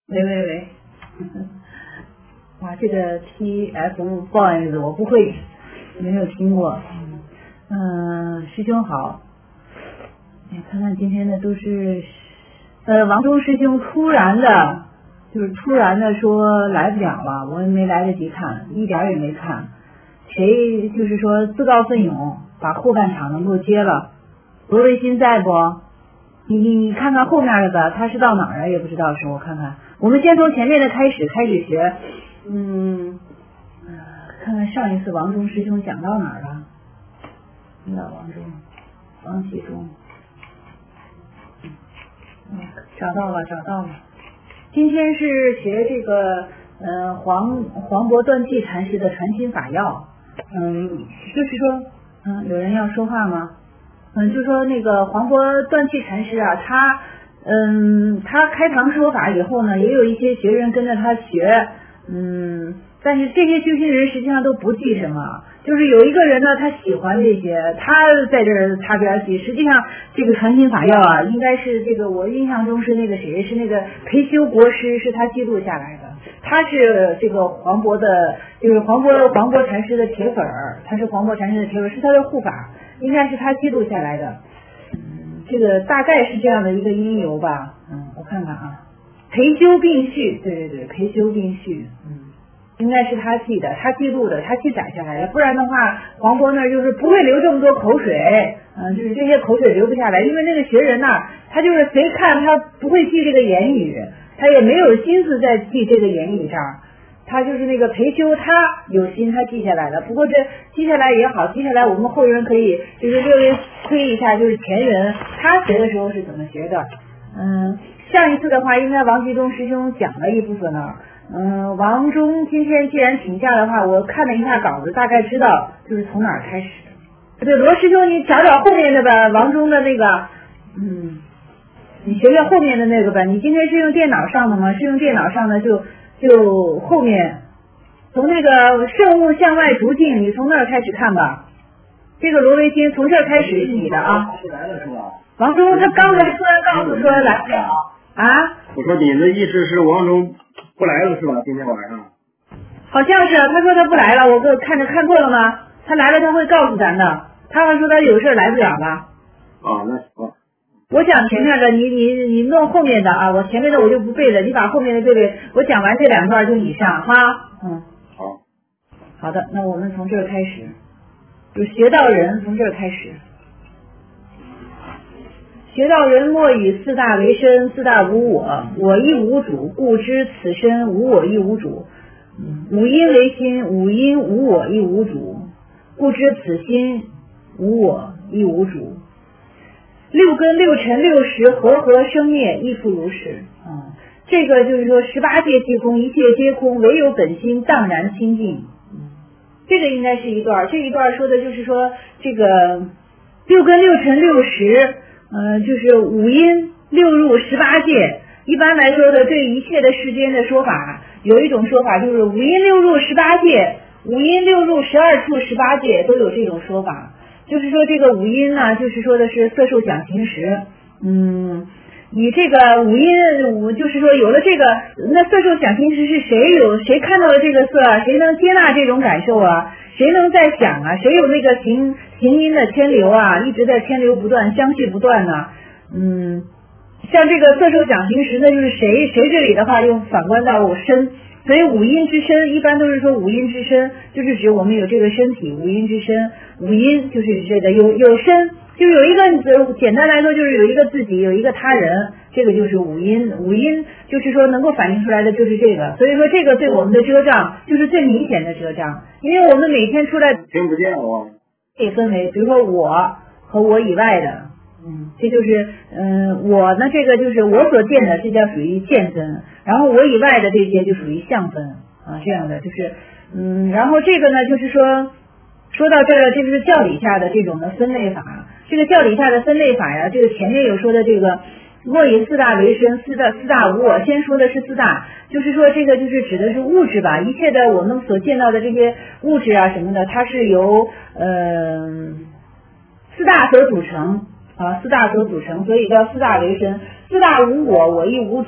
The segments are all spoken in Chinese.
喂，哇，这个 TFBOYS 我不会，没有听过。师兄好。看看今天的都是，王忠师兄突然的说来不了了，我也没来得及看，一点也没看。谁就是说自告奋勇把后半场能够接了？罗维新在不？你看看后面的吧，他是到哪儿啊？也不知道，是我看看。我们先从前面的开始学。看看上一次王忠师兄讲到哪儿了？王启忠。找到了。今天是学这个黄渤断气禅师的传心法要。就是说，有人要说话吗？就说那个黄渤断气禅师啊，他开堂说法以后呢，也有一些学人跟着他学，但是这些修行人实际上都不记什么。就是有一个人呢，他喜欢这些，他在这儿擦边记。实际上，这个传心法要啊，应该是这个，我印象中是那个谁，是那个裴修国师，是他记录下来的。他是这个黄渤的，就是黄渤禅师的铁粉儿，他是黄渤禅师的铁粉，是他的护法，应该是他记录下来的。这个大概是这样的一个因由吧。我看看啊，裴修并序，对，裴修并序，应该是他记的，他记录的，他记载下来的，不然的话，黄渤那儿就是不会流这么多口水，就是这些口水流不下来，因为那个学人呐，他就是谁看他不会记这个言语，他也没有心思在记这个言语上，他就是那个裴修，他有心，他记下来了。不过这记下来也好，记下来我们后人可以就是略微推一下，就是前人他学的时候是怎么学的。上一次的话，应该王继忠师兄讲了一部分了。王忠今天既然请假的话，我看了一下稿子，大概知道就是从哪儿开始。对，罗师兄，你找后面的吧，王忠的那个，你学后面的那个吧。你今天是用电脑上的吗？是用电脑上的就后面从那个圣物向外逐径，你从那儿开始看吧。这个罗维新从这儿开始起的啊。王忠他刚才突然告诉说来不了啊。 我说你的意思是王忠不来了是吧？今天晚上好像是，他说他不来了，我看错了吗？他来了他会告诉咱的，他还说他有事来不了了。 那行。 我讲前面的，你弄后面的啊，我前面的我就不背了，你把后面的背，我讲完这两段就你上哈。好的，那我们从这儿开始，就学道人从这儿开始。学道人莫以四大为身，四大无我，我亦无主，故知此身无我亦无主。五阴为心，五阴无我亦无主，故知此心无我亦无主。六根六尘六识和合生灭，亦复如是。这个就是说18界即空，一切皆空，唯有本心荡然清净。这个应该是一段，这一段说的就是说这个六根六尘六识。就是五阴六入18界，一般来说的对一切的世间的说法，有一种说法就是五阴六入18界，五阴六入12处18界都有这种说法。就是说这个五阴呢，就是说的是色受想行识。你这个五阴就是说有了这个，那色受想行识是谁看到了这个色啊？谁能接纳这种感受啊？谁能在想啊？谁有那个行阴的牵流啊？一直在牵流不断，相续不断呢？像这个色受想行识，那就是谁这里的话又反观到我身，所以五阴之身一般都是说五阴之身，就是指我们有这个身体，五阴之身，五阴就是这个有身。就有一个，简单来说就是有一个自己，有一个他人，这个就是五阴。五阴就是说能够反映出来的就是这个，所以说这个对我们的遮障就是最明显的遮障，因为我们每天出来听不见我。 可以分为，比如说我和我以外的，这就是我呢，这个就是我所见的，这叫属于见分，然后我以外的这些就属于相分啊，这样的就是然后这个呢就是说到这儿，这就是教理下的这种的分类法。这个教理下的分类法呀，这个前面有说的这个莫以四大为身，四大无我。先说的是四大，就是说这个就是指的是物质吧，一切的我们所见到的这些物质啊什么的，它是由四大所组成啊，四大所组成，所以叫四大为身。四大无我，我亦无主。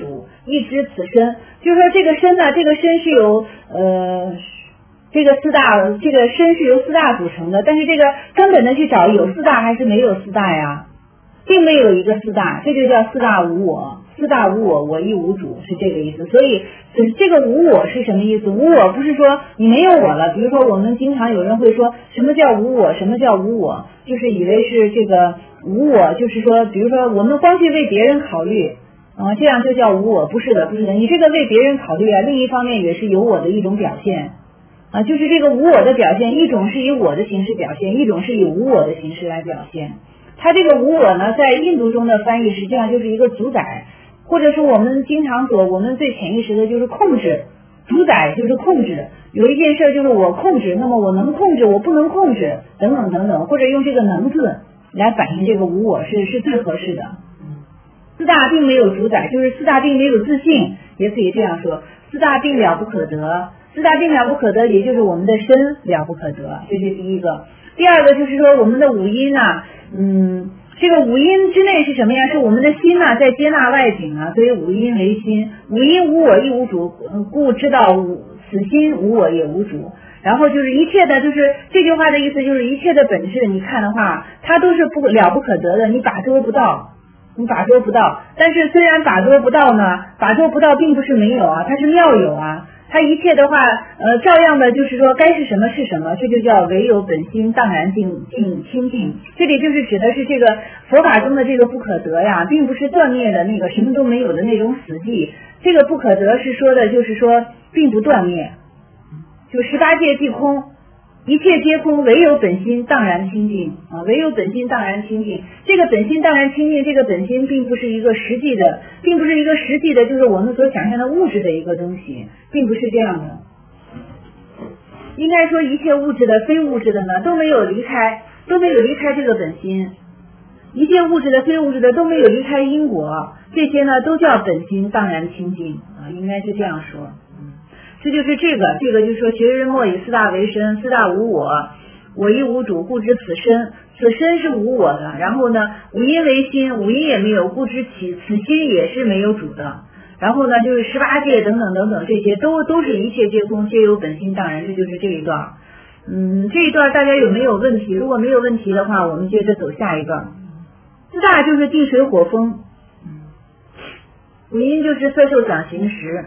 一知此身，就是说这个身呢，这个身是由这个身是由四大组成的，但是这个根本的去找有四大还是没有四大呀？并没有一个四大，这就叫四大无我，四大无我，我亦无主，是这个意思。所以这个无我是什么意思？无我不是说你没有我了，比如说我们经常有人会说什么叫无我，什么叫无我，就是以为是这个无我，就是说比如说我们光去为别人考虑这样就叫无我，不是的，不是的，你这个为别人考虑另一方面也是有我的一种表现就是这个无我的表现，一种是以我的形式表现，一种是以无我的形式来表现。它这个无我呢，在印度中的翻译实际上就是一个主宰，或者是我们经常我们最潜意识的就是控制，主宰就是控制，有一件事就是我控制，那么我能控制，我不能控制，等等等等，或者用这个能字来反映这个无我是最合适的。四大并没有主宰，就是四大并没有自信，也可以这样说，四大并了不可得，四大并了不可得，也就是我们的身了不可得，这是第一个。第二个就是说我们的五阴这个五阴之内是什么呀？是我们的心在接纳外境所以五阴为心，五阴无我亦无主，故知道此心无我也无主。然后就是一切的，就是这句话的意思就是一切的本质，你看的话，它都是了不可得的，你把捉不到。但是虽然把捉不到呢，把捉不到并不是没有它是妙有它一切的话照样的就是说该是什么是什么，这就叫唯有本心荡然清净。这里就是指的是这个佛法中的这个不可得并不是断灭的那个什么都没有的那种死寂，这个不可得是说的就是说并不断灭，就18界即空，一切皆空，唯有本心荡然清净唯有本心荡然清净。这个本心荡然清净，这个本心并不是一个实际的，就是我们所想象的物质的一个东西，并不是这样的。应该说一切物质的非物质的呢都没有离开这个本心，一切物质的非物质的都没有离开因果，这些呢都叫本心荡然清净应该是这样说。这就是这个就是说学人莫以四大为身，四大无我，我亦无主，故知此身，此身是无我的。然后呢五阴为心，五阴也没有，故知此心也是没有主的。然后呢就是18界等等等等，这些都是一切皆空，皆有本心荡然，这就是这一段。这一段大家有没有问题？如果没有问题的话，我们接着走下一段。四大就是地水火风，五阴就是色受想行识。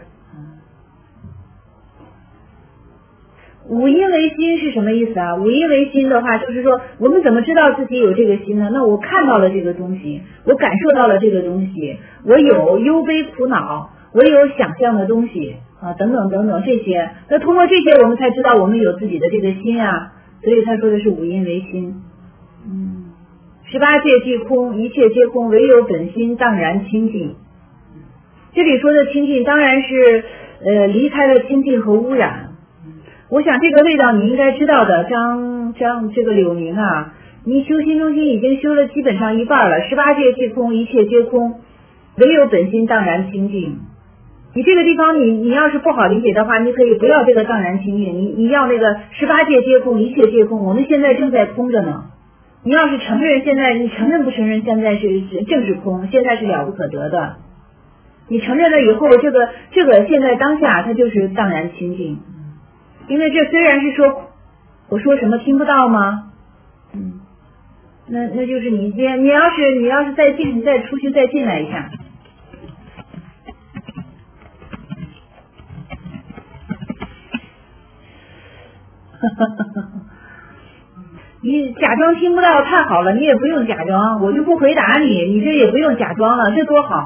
五阴为心是什么意思五阴为心的话，就是说我们怎么知道自己有这个心呢？那我看到了这个东西，我感受到了这个东西，我有忧悲苦恼，我有想象的东西等等等等这些。那通过这些我们才知道我们有自己的这个心所以他说的是五阴为心。18界即空，一切皆空，唯有本心荡然清净。这里说的清净当然是离开了清净和污染。我想这个味道你应该知道的，这个柳宁你修心中心已经修了基本上一半了。18界即空，一切皆空，唯有本心荡然清净。你这个地方你要是不好理解的话，你可以不要这个荡然清净，你要那个18界皆空，一切皆空，我们现在正在空着呢。你要是承认现在，你承认不承认现在是正是空，现在是了不可得的。你承认了以后，这个现在当下它就是荡然清净。因为这虽然是说我说什么听不到吗？那就是你要是再出去再进来一下。你假装听不到太好了，你也不用假装，我就不回答你，你这也不用假装了，这多好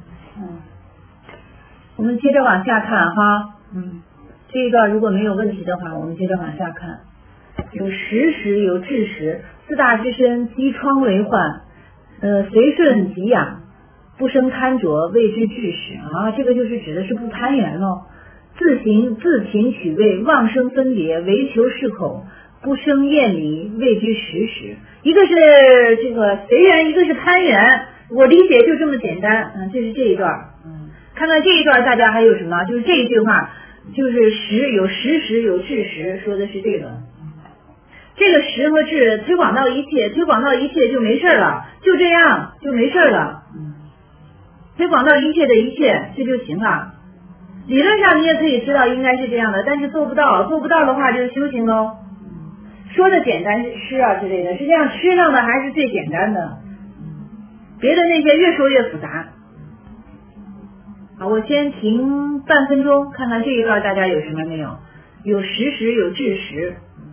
我们接着往下看这一段如果没有问题的话，我们接着往下看。有实时，有智时，四大之身，积疮为患，随顺给养，不生贪着，谓之智时这个就是指的是不攀缘咯。自勤取味，妄生分别，唯求适口，不生厌离，谓之实时。一个是这个随缘，一个是攀缘，我理解就这么简单这是这一段。看看这一段大家还有什么？就是这一句话，就是实，有实时，有智时，说的是这个。这个实和智推广到一切就没事了，就这样就没事了。 推广到一切的一切，这就行了。理论上你也可以知道应该是这样的，但是做不到，做不到的话就是修行喽。说的简单是吃啊之类的，实际上吃上的还是最简单的，别的那些越说越复杂。好，我先停半分钟，看看这一段大家有什么没有？有实时，有知识。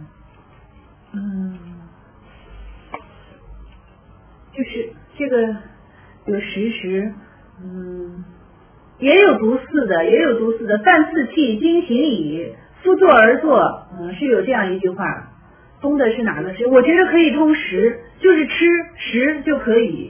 就是这个有实时，也有读四的，也有读四的。犯四气，经行矣，夫坐而坐，是有这样一句话。通的是哪个食？我觉得可以通食，就是吃食就可以。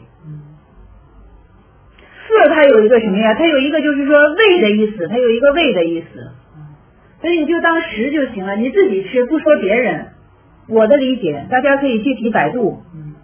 色它有一个什么呀？它有一个就是说味的意思，它有一个味的意思，所以你就当食就行了，你自己吃，不说别人。我的理解，大家可以具体百度。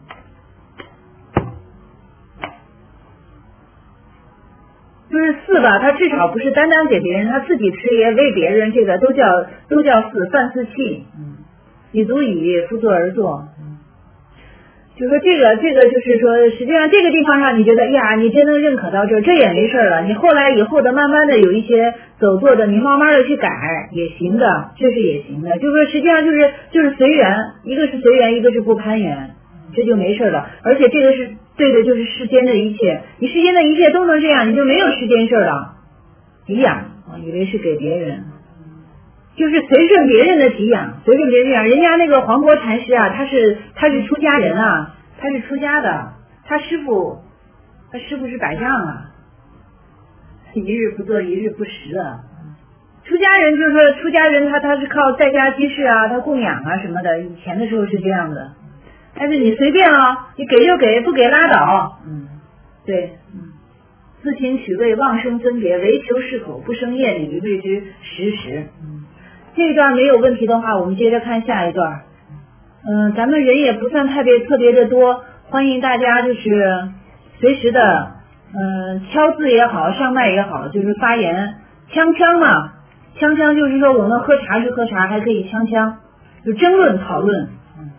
就是四吧，它至少不是单单给别人，他自己吃也喂别人，这个都叫四，犯四气。以足以夫坐而坐。就说这个就是说，实际上这个地方上你觉得呀，你真能认可到这也没事了。你后来以后的慢慢的有一些走做的，你慢慢的去改也行的，这是也行的。就是说实际上就是随缘，一个是随缘，一个是不攀缘，这就没事了。而且这个是对的，就是世间的一切，你世间的一切都能这样，你就没有世间事了。给养，以为是给别人。就是随顺别人的给养，随顺别人养。人家那个黄渤禅师啊，他是出家人啊，他是出家的，他师傅是百丈啊，一日不做一日不食啊。出家人就是说出家人他是靠在家居士啊，他供养啊什么的，以前的时候是这样的。但是你随便你给就给，不给拉倒。对，自行取味，妄生分别，唯求是口，不生厌离，谓之实时。这一段没有问题的话，我们接着看下一段。咱们人也不算特别的多，欢迎大家就是随时的敲字也好，上麦也好，就是发言。锵嘛，锵就是说我们喝茶是喝茶，还可以锵，就争论讨论。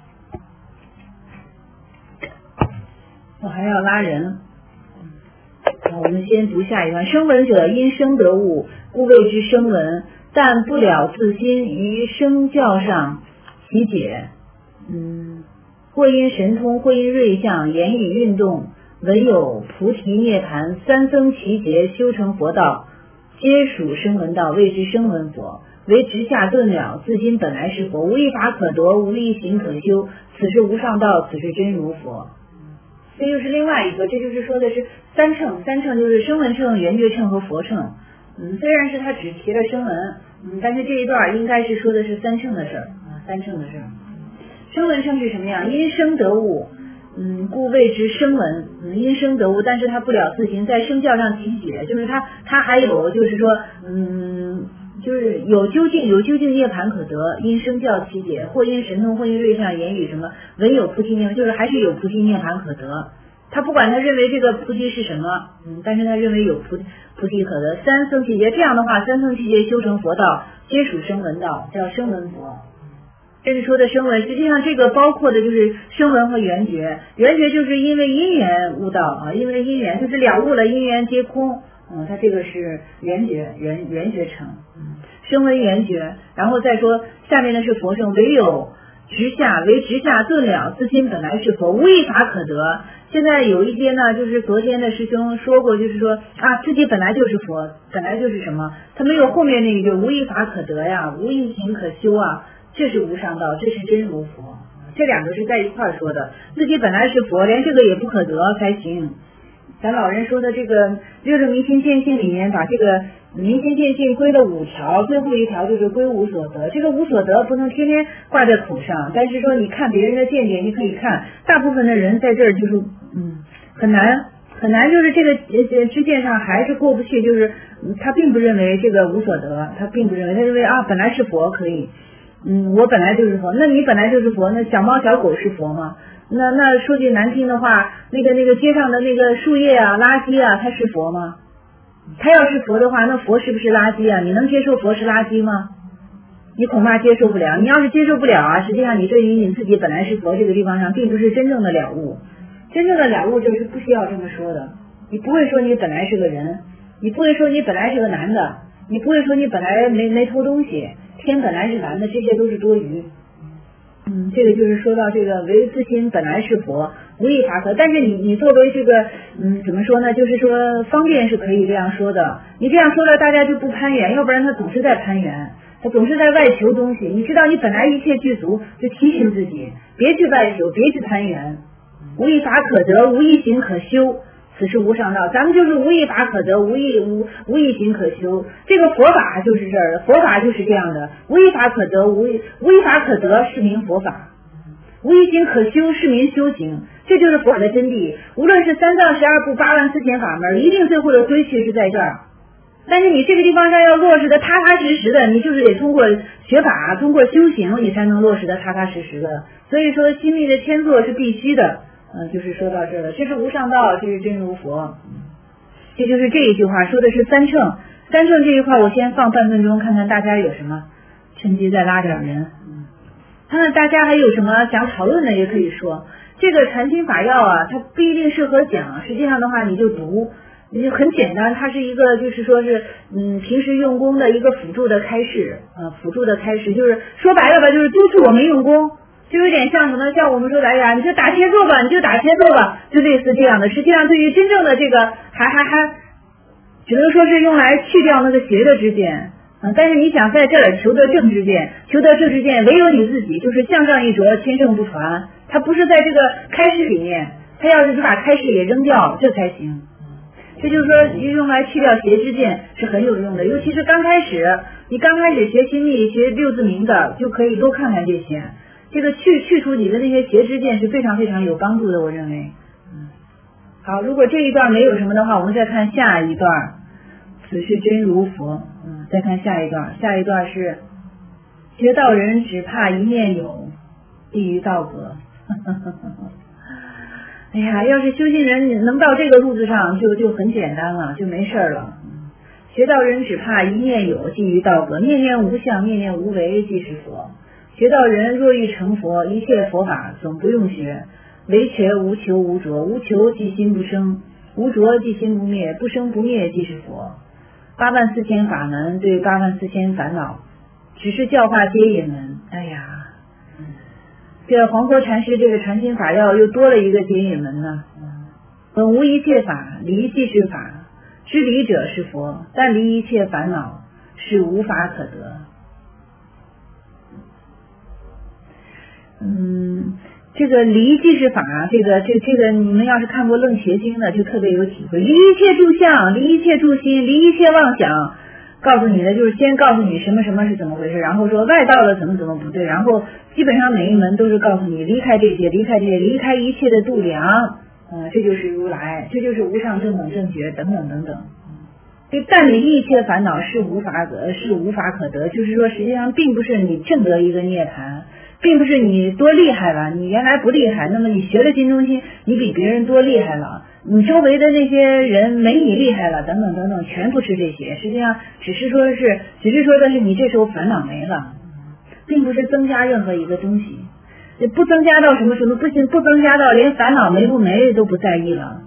我还要拉人。我们先读下一段。声闻者因声得物，故谓之声闻。但不了自心于声教上其解，或因神通，或因瑞相，言语运动，唯有菩提涅盘三僧齐结，修成佛道，皆属声闻道，谓之声闻佛。为直下顿了，自心本来是佛，无一法可得，无一行可修，此是无上道，此是真如佛。这就是另外一个，这就是说的是三乘就是声闻乘、缘觉乘和佛乘。虽然是他只提了声闻，但是这一段应该是说的是三乘的事儿三乘的事儿。声闻乘是什么样？因声得物，故谓之声闻。因声得物，但是他不了自行，在声教上提解，就是他还有就是说，就是有究竟涅盘可得，因声教提解，或因神通，或因瑞相，言语什么，唯有菩提涅盘，就是还是有菩提涅盘可得。他不管他认为这个菩提是什么，但是他认为有菩提可得。三僧齐结，这样的话，三僧齐结修成佛道，皆属声闻道，叫声闻佛。这是说的声闻，实际上这个包括的就是声闻和缘觉。缘觉就是因为因缘悟道因为因缘就是了悟了因缘皆空，它这个是缘觉乘。声闻缘觉，然后再说下面的是佛乘，唯直下顿了，自心本来是佛，无一法可得。现在有一些呢，就是昨天的师兄说过，就是说自己本来就是佛，本来就是什么，他没有后面那一句无一法可得呀，无一行可修这是无上道，这是真如佛。这两个是在一块说的，自己本来是佛，连这个也不可得才行。咱老人说的这个六种明心见性里面，把这个明心见性归了5条，最后一条就是归无所得。这个无所得不能天天挂在口上，但是说你看别人的见解，你可以看，大部分的人在这儿就是很难，就是这个知见上还是过不去，就是他并不认为这个无所得，他并不认为，他认为本来是佛可以，我本来就是佛，那你本来就是佛，那小猫小狗是佛吗？那说句难听的话，那个街上的那个树叶垃圾它是佛吗？他要是佛的话，那佛是不是垃圾你能接受佛是垃圾吗？你恐怕接受不了。你要是接受不了实际上你对于你自己本来是佛这个地方上并不是真正的了悟。真正的了悟就是不需要这么说的， 你不会说你本来是个人，你不会说你本来是个男的，你不会说你本来没偷东西，天本来是蓝的，这些都是多余。这个就是说到这个唯自心本来是佛，无一法可。但是你作为这个怎么说呢？就是说方便是可以这样说的。你这样说了，大家就不攀缘，要不然他总是在攀缘，他总是在外求东西。你知道你本来一切具足，就提醒自己别去外求，别去攀缘。无一法可得，无一行可修，此是无上道。咱们就是无一法可得，无一行可修。这个佛法就是这儿，佛法就是这样的，无一法可得，无一法可得是名佛法，无一行可修是名修行。这就是佛法的真谛。无论是三藏12部8万4千法门，一定最后的归去是在这儿。但是你这个地方上要落实的踏踏实实的，你就是得通过学法，通过修行，你才能落实的踏踏实实的。所以说心力的迁作是必须的。就是说到这儿了，这是无上道，这是真如佛。这就是这一句话说的是三乘。三乘这一块我先放半分钟，看看大家有什么，趁机再拉点人。看看大家还有什么想讨论的也可以说。这个禅心法要啊，它不一定适合讲，实际上的话你就读，你就很简单，它是一个就是说是平时用功的一个辅助的开示，辅助的开示就是说白了吧，就是督促我们用功。就有点像什么，像我们说的，哎呀，你就打切坐吧，你就打切坐吧，就类似这样的。实际上，对于真正的这个，还只能说是用来去掉那个邪的知见。但是你想在这儿求得正知见，求得正知见，唯有你自己就是向上一着，千乘不传。它不是在这个开示里面，它要是把开示也扔掉，这才行。这就是说，用来去掉邪知见是很有用的，尤其是刚开始，你刚开始学心力、学六字明的，就可以多看看这些。这个去除你的那些邪知见是非常非常有帮助的，我认为。好，如果这一段没有什么的话，我们再看下一段。此是真如佛。再看下一段，下一段是学道人只怕一念有，地狱道格。哎呀，要是修行人能到这个路子上，就很简单了，就没事了。学道人只怕一念有，地狱道格。念念无相，念念无为，即是佛。学道人若欲成佛，一切佛法总不用学，唯学无求无着，无求即心不生，无着即心不灭，不生不灭即是佛。8万4千法门对8万4千烦恼，只是教化接引门。哎呀，这黄国禅师这个禅心法要又多了一个接引门呢。本无一切法，离即是法，知离者是佛，但离一切烦恼是无法可得。这个离即是法，这个你们要是看过楞伽经的就特别有体会。离一切住相，离一切住心，离一切妄想，告诉你的就是先告诉你什么什么是怎么回事，然后说外道的怎么不对，然后基本上每一门都是告诉你离开这些，离开一切的度量，这就是如来，这就是无上正等正觉等等等等。这但离一切烦恼是无法可得，就是说实际上并不是你证得一个涅槃，并不是你多厉害了，你原来不厉害，那么你学了金中心，你比别人多厉害了，你周围的那些人没你厉害了，等等等等，全不是这些。实际上只是说的是你这时候烦恼没了，并不是增加任何一个东西，不增加到什么不行，不增加到连烦恼没不没都不在意了。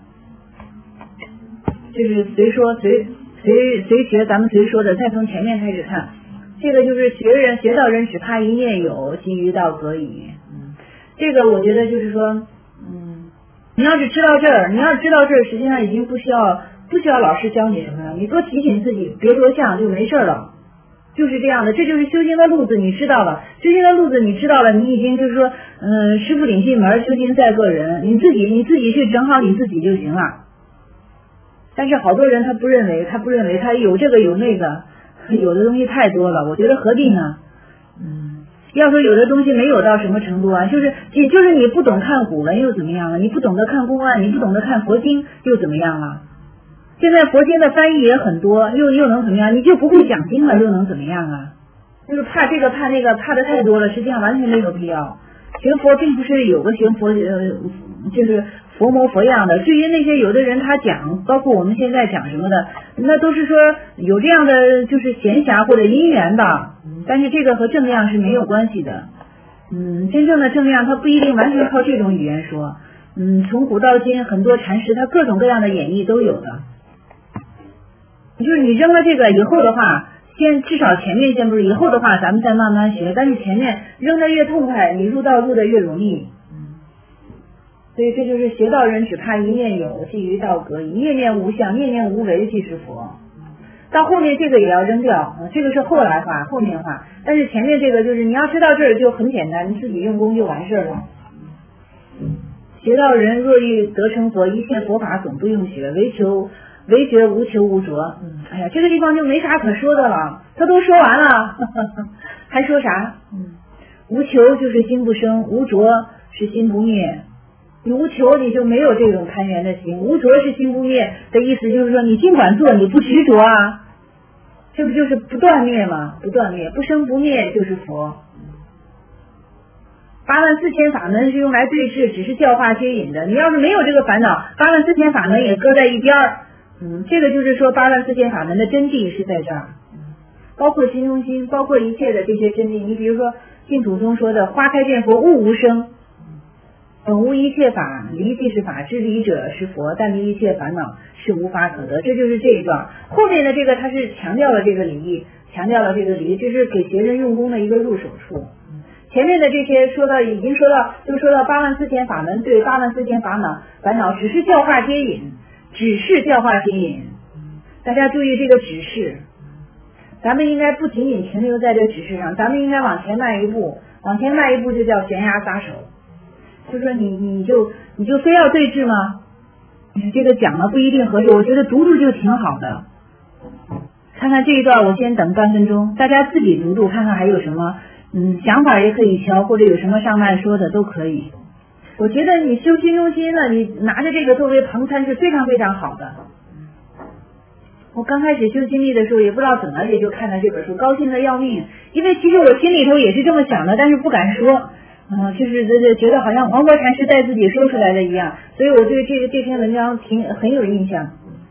就是随学，咱们随说的，再从前面开始看。这个就是学道人只怕一念有，即于道格矣。这个我觉得就是说，你要是知道这儿，实际上已经不需要老师教你什么了，你多提醒自己，别多想就没事了，就是这样的。这就是修行的路子，你知道了，你已经就是说，师父领进门，修行在个人，你自己去整好你自己就行了。但是好多人他不认为他有这个有那个。有的东西太多了，我觉得何必呢？要说有的东西没有到什么程度啊，就是你不懂看古文又怎么样了？你不懂得看公案，你不懂得看佛经又怎么样了？现在佛经的翻译也很多，又能怎么样？你就不会讲经了，又能怎么样啊？就是怕这个怕那个，怕的太多了，实际上完全没有必要。学佛并不是有个学佛就是佛模佛样的。至于那些有的人他讲，包括我们现在讲什么的，那都是说有这样的就是闲暇或者因缘吧。但是这个和正量是没有关系的。真正的正量它不一定完全靠这种语言说， 从古到今很多禅师他各种各样的演绎都有的。就是你扔了这个以后的话，至少前面先不是，以后的话咱们再慢慢学，但是前面扔得越痛快，你入道入得越容易。所以这就是学道人只怕一念有，即于道格矣，念念无相，念念无为，即是佛。到后面这个也要扔掉，这个是后来话，后面话。但是前面这个就是你要知道这儿就很简单，你自己用功就完事儿了。学道人若欲得成佛，一切佛法总不用学，唯觉无求无着。哎呀，这个地方就没啥可说的了，他都说完了，还说啥？无求就是心不生，无着是心不灭。你无求你就没有这种攀缘的心，无着是心不灭的意思，就是说你尽管做，你不执着啊，这不就是不断灭吗？不断灭，不生不灭就是佛。84000法门是用来对治，只是教化接引的。你要是没有这个烦恼，84000法门也搁在一边儿。这个就是说84000法门的真谛是在这儿，包括心中心，包括一切的这些真谛。你比如说净土宗说的花开见佛悟无生，本无一切法，离即是法，知离者是佛，但离一切烦恼是无法可得。这就是这一段后面的这个，它是强调了这个离，强调了这个离，这是给学生用功的一个入手处。前面的这些已经说到84000法门对84000烦恼只是教化接引，只是教化接引。大家注意这个只是，咱们应该不仅仅停留在这指示上，咱们应该往前迈一步，往前迈一步就叫悬崖撒手。就说你就非要对峙吗？这个讲了不一定合适，我觉得读读就挺好的。看看这一段，我先等半分钟，大家自己读读，看看还有什么想法也可以敲，或者有什么上麦说的都可以。我觉得你修心用心呢，你拿着这个作为旁参是非常非常好的。我刚开始修心力的时候，也不知道怎么也就看到这本书，高兴的要命。因为其实我心里头也是这么想的，但是不敢说。就是觉得好像黄国禅师带自己说出来的一样，所以我对这篇文章很有印象。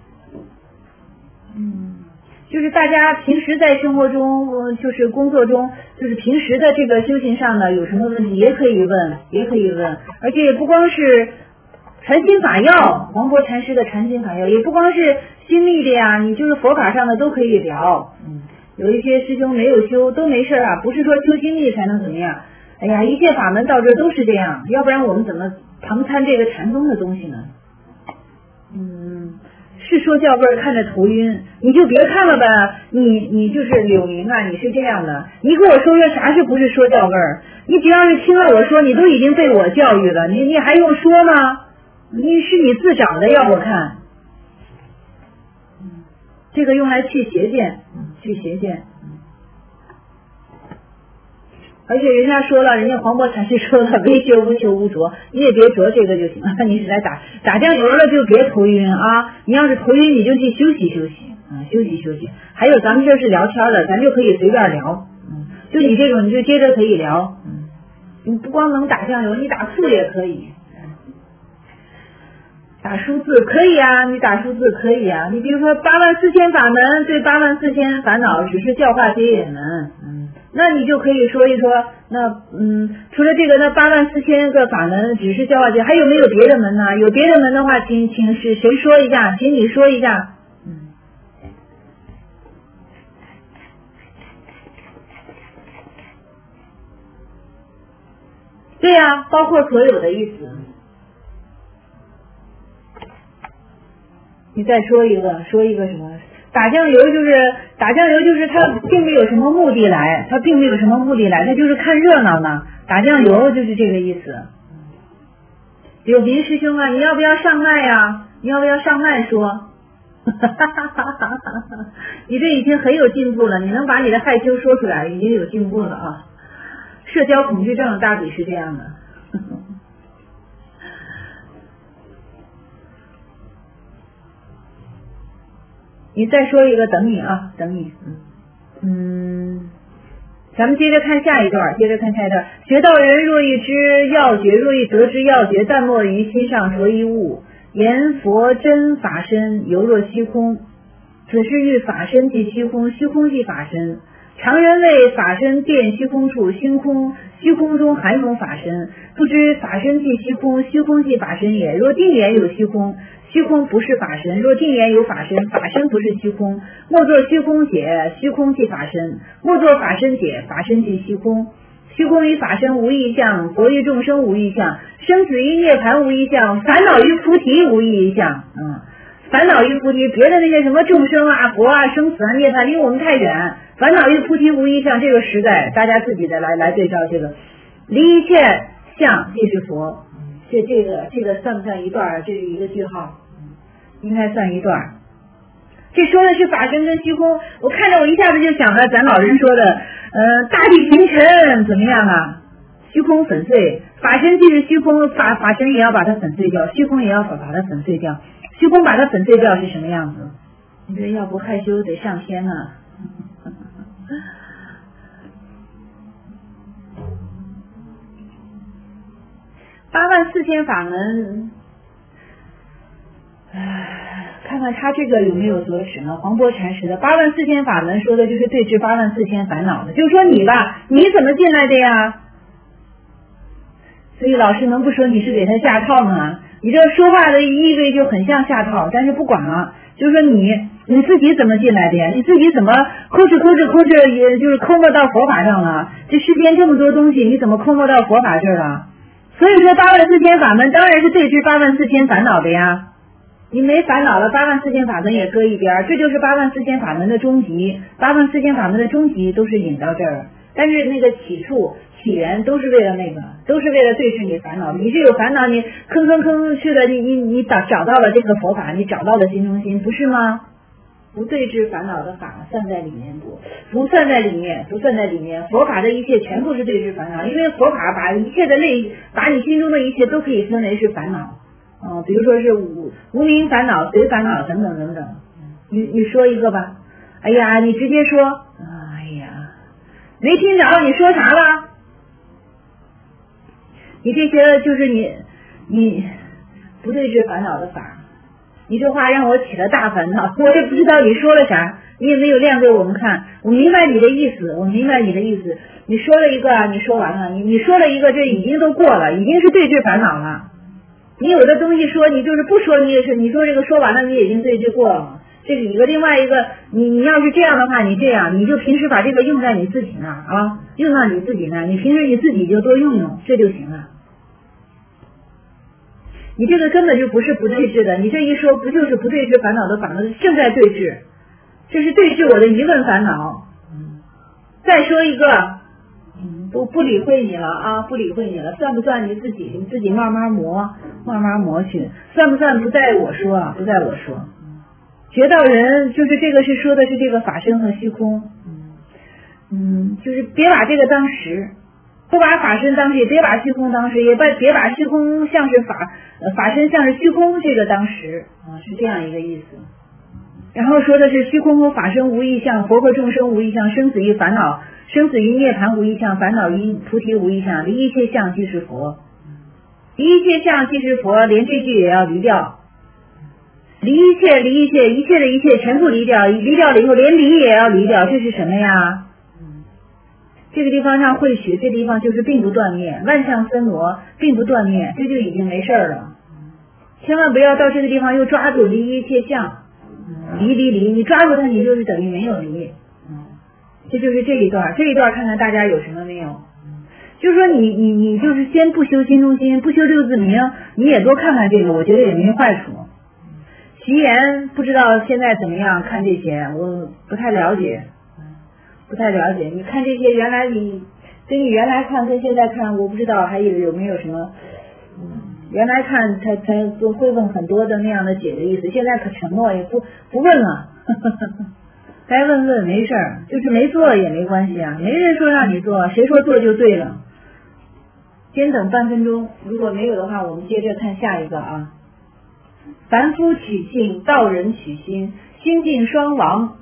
就是大家平时在生活中，就是工作中，就是平时的这个修行上呢，有什么问题也可以问，而且也不光是禅心法要，黄国禅师的禅心法要，也不光是心力的呀，你就是佛法上的都可以聊。有一些师兄没有修都没事啊，不是说修心力才能怎么样。哎呀，一切法门到这都是这样，要不然我们怎么旁参这个禅宗的东西呢？是说教味看着头晕，你就别看了吧。你就是柳明啊，你是这样的，你跟我说啥是不是说教味儿？你只要是听了我说，你都已经被我教育了，你还用说吗？你是你自找的，要我看。这个用来去邪见，而且人家说了，人家黄国禅师说了，唯觉无求无着，你也别着这个就行了。你是来打酱油了就别头晕啊！你要是头晕，你就去休息休息。还有咱们这是聊天的，咱就可以随便聊。就你这种，你就接着可以聊。你不光能打酱油，你打醋也可以。打数字可以啊，你打数字可以啊。你比如说84000法门对84000烦恼只是教化接引门。那你就可以说一说，那除了这个，那84000个法门只是教化接，还有没有别的门呢？有别的门的话，请是谁说一下？请你说一下。对呀，包括所有的意思。你再说一个什么？打酱油就是它并没有什么目的来，它就是看热闹呢。打酱油就是这个意思。有明师兄啊，你要不要上麦呀？你要不要上麦说？你这已经很有进步了，你能把你的害羞说出来，已经有进步了啊。社交恐惧症大抵是这样的。你再说一个，等你。咱们接着看下一段。学道人若欲知要诀，若欲得之要诀，但莫于心上着一物，言佛真法身，犹若虚空。此是欲法身即虚空，虚空即法身。 常人谓法身遍虚空处，虚空中含有法身，不知法身即虚空，虚空即法身也。若定言有虚空，虚空不是法身；若定言有法身，法身不是虚空。莫作虚空解，虚空即法身；莫作法身解，法身即虚空。虚空与法身无异相，佛与众生无异相，生死与涅槃无异相，烦恼与菩提无异相。烦恼与菩提，别的那些什么众生啊、佛啊、生死啊、涅槃离我们太远。烦恼与菩提无异相，这个实在大家自己的来对照这个。离一切相即是佛，这个算不算一段？这是一个句号，应该算一段。这说的是法身跟虚空，我看着我一下子就想到咱老人说的，大地平沉怎么样啊？虚空粉碎，法身即是虚空，法身也要把它粉碎掉，虚空也要把它粉碎掉。虚空把它粉碎掉是什么样子？你这要不害羞得上天啊！84000法门，看看他这个有没有所指呢？黄波禅师的84000法门说的就是对治84000烦恼的，就是说你吧，你怎么进来的呀？所以老师能不说你是给他下套吗？你这说话的意味就很像下套，但是不管了，就是说你自己怎么进来的呀？你自己怎么抠着，也就是抠摸到佛法上了？这世间这么多东西，你怎么抠摸到佛法这儿了？所以说84000法门当然是对治84000烦恼的呀。你没烦恼了，84000法门也搁一边，这就是84000法门的终极。84000法门的终极都是引到这儿，但是那个起源都是为了都是为了对治你烦恼。你是有烦恼，你吭去的，你找到了这个佛法，你找到了心中心，不是吗？不对治烦恼的法算在里面不算在里面。佛法的一切全部是对治烦恼，因为佛法把一切的把你心中的一切都可以分为是烦恼。比如说是无明烦恼、随烦恼等等。你说一个吧。哎呀，你直接说。哎呀，没听着，你说啥了？你这些就是你不对治烦恼的法。你这话让我起了大烦恼，我也不知道你说了啥，你也没有亮给我们看。我明白你的意思。你说了一个，你说完了，你说了一个，这已经都过了，已经是对治烦恼了。你有的东西说，你就是不说，你也是，你说这个说完了，你已经对治过了。这是一个，另外一个，你要是这样的话，你这样，你就平时把这个用在你自己那儿啊，用到你自己那儿，你平时你自己就多用，这就行了。你这个根本就不是不对治的，你这一说不就是不对治烦恼的法门，正在对治，这是对治我的疑问烦恼。再说一个，不理会你了啊，不理会你了，算不算你自己慢慢磨去，算不算不在我说啊？不在我说。觉道人就是这个是说的是这个法身和虚空，就是别把这个当实，不把法身当实，也别把虚空当实，也别把虚空像是法身像是虚空这个当实是这样一个意思。然后说的是虚空和法身无异相，佛和众生无异相，生死与烦恼，生死与涅槃无异相，烦恼与菩提无异相，离一切相即是佛。离一切相即是佛，连这句也要离掉。离一切的一切全部离掉，离掉了以后连离也要离掉，这是什么呀？这个地方上会学，这地方就是并不断灭，万象森罗并不断灭，这就已经没事了。千万不要到这个地方又抓住离一切相，离，你抓住它，你就是等于没有离。这就是这一段看看大家有什么没有。就是说你就是先不修心中心，不修六字名，你也多看看这个，我觉得也没坏处。习言不知道现在怎么样看这些，我不太了解。你看这些，原来你跟你原来看跟现在看，我不知道还有没有什么。原来看他会问很多的那样的解的意思，现在可沉默也不问了。该问没事儿，就是没做也没关系啊，没人说让你做，谁说做就对了。先等半分钟，如果没有的话，我们接着看下一个啊。凡夫取性，道人取心，心尽双亡，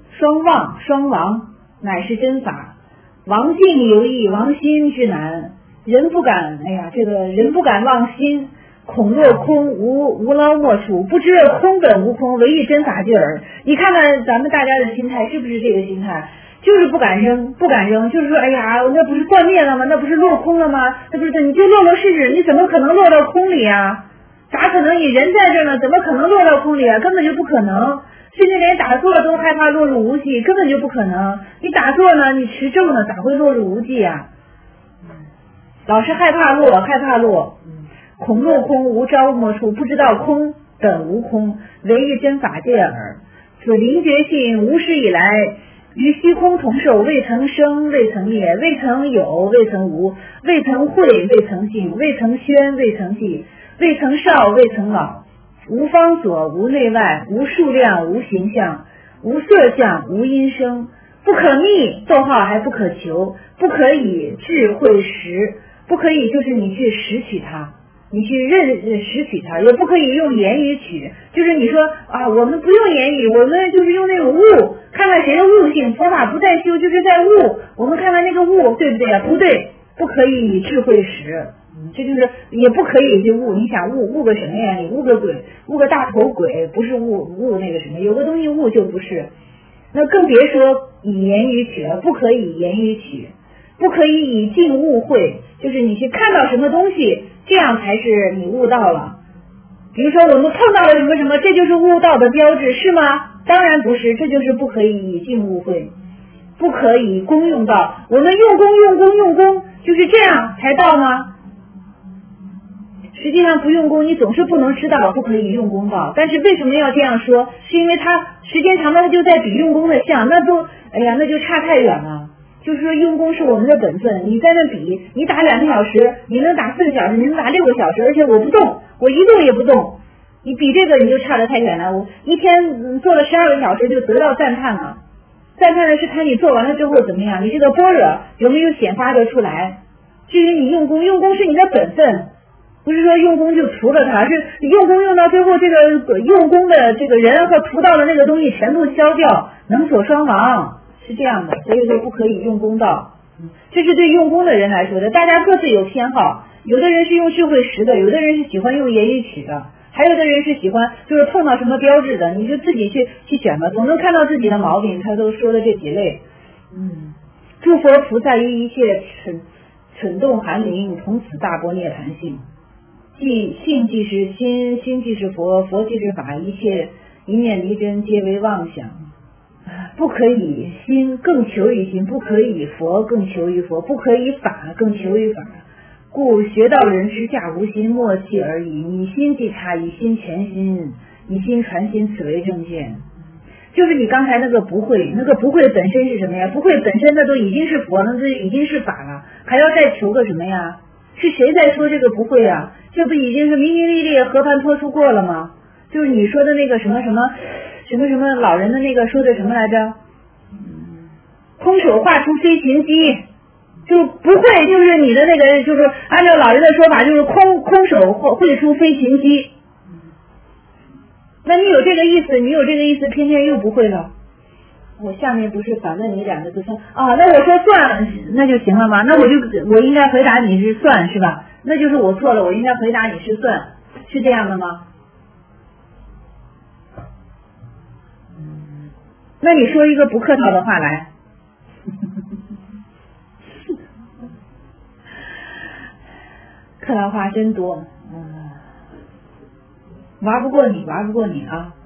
乃是真法。亡境犹易，亡心之难。人不敢忘心，恐若空，无捞莫处，不知空本无空，唯一真法界耳。你看看咱们大家的心态是不是这个心态？ 就是不敢扔，就是说，哎呀，那不是断灭了吗？那不是落空了吗？那不是，你就落试试，你怎么可能落到空里啊？咋可能？你人在这呢，怎么可能落到空里啊？根本就不可能。甚至连打坐都害怕落入无记，根本就不可能。你打坐呢，你持咒呢，咋会落入无记啊？老是害怕落，恐落空，无招莫处，不知道空本无空，唯一真法界耳。此灵觉性无始以来与虚空同受，未曾生，未曾灭，未曾有，未曾无，未曾慧，未曾性，未曾宣，未曾寂，未曾少，未曾老。无方所，无内外，无数量，无形象，无色相，无音声，不可觅，逗号还不可求，不可以智慧识，不可以就是你去识取它，你去识取它，也不可以用言语取，就是你说啊，我们不用言语，我们就是用那种悟，看看谁的悟性，佛法不在修，就是在悟，我们看看那个悟对不对啊？不对，不可以以智慧识。这就是也不可以去悟，你想悟个什么呀？你悟个鬼，悟个大头鬼，不是悟那个什么，有个东西悟就不是。那更别说以言语取了，不可以以言语取，不可以以境悟会，就是你去看到什么东西，这样才是你悟到了。比如说我们碰到了什么什么，这就是悟道的标志，是吗？当然不是，这就是不可以以境悟会，不可以功用道。我们用功，就是这样才道吗？实际上不用功，你总是不能知道不可以用功道。但是为什么要这样说？是因为它时间长了，它就在比用功的相，那就差太远了。就是说用功是我们的本分，你在那比，你打2个小时，你能打4个小时，你能打6个小时，而且我不动，我一动也不动，你比这个你就差得太远了。我一天做了12个小时就得到赞叹了，赞叹的是看你做完了之后怎么样，你这个般若有没有显发得出来。至于你用功是你的本分。不是说用功就除了它，是用功用到最后，这个用功的这个人和除到的那个东西全部消掉，能所双亡，是这样的。所以说不可以用功道，这是对用功的人来说的。大家各自有偏好，有的人是用智慧识的，有的人是喜欢用言语取的，还有的人是喜欢就是碰到什么标志的，你就自己去选吧，总能看到自己的毛病。他都说的这几类，诸佛菩萨于一切蠢动含灵，从此大波涅槃性。性即是心，心即是佛，佛即是法，一切一念离真，皆为妄想。不可以心更求于心，不可以佛更求于佛，不可以法更求于法。故学道人之下无心，默契而已。你心即差，以心全心，以心传心，此为正见。就是你刚才那个不会，那个不会本身是什么呀？不会本身那都已经是佛了，这已经是法了，还要再求个什么呀？是谁在说这个不会啊？这不已经是明明历历和盘托出过了吗？就是你说的那个什么老人的那个说的什么来着？空手画出飞行机，就不会，就是你的那个，就是按照老人的说法，就是空手绘出飞行机。那你有这个意思，偏偏又不会了。我下面不是反问你2个字说啊，那我说算，那就行了吗？那我应该回答你是算是吧？那就是我错了，我应该回答你是算，是这样的吗？那你说一个不客套的话来。客套话真多，玩不过你啊。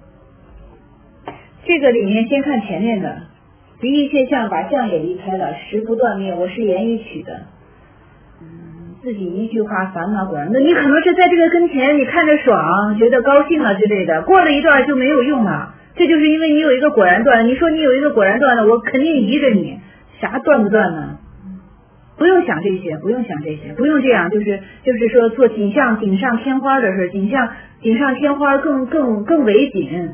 这个里面先看前面的，离一切相，把相也离开了，识不断灭，我是言语取的。自己一句话烦恼果然，那你可能是在这个跟前，你看着爽，觉得高兴了之类的，过了一段就没有用了。这就是因为你有一个果然断，你说你有一个果然断的，我肯定依着你，啥断不断呢？不用想这些，不用这样，就是说做锦上添花的事，锦上添花更为紧。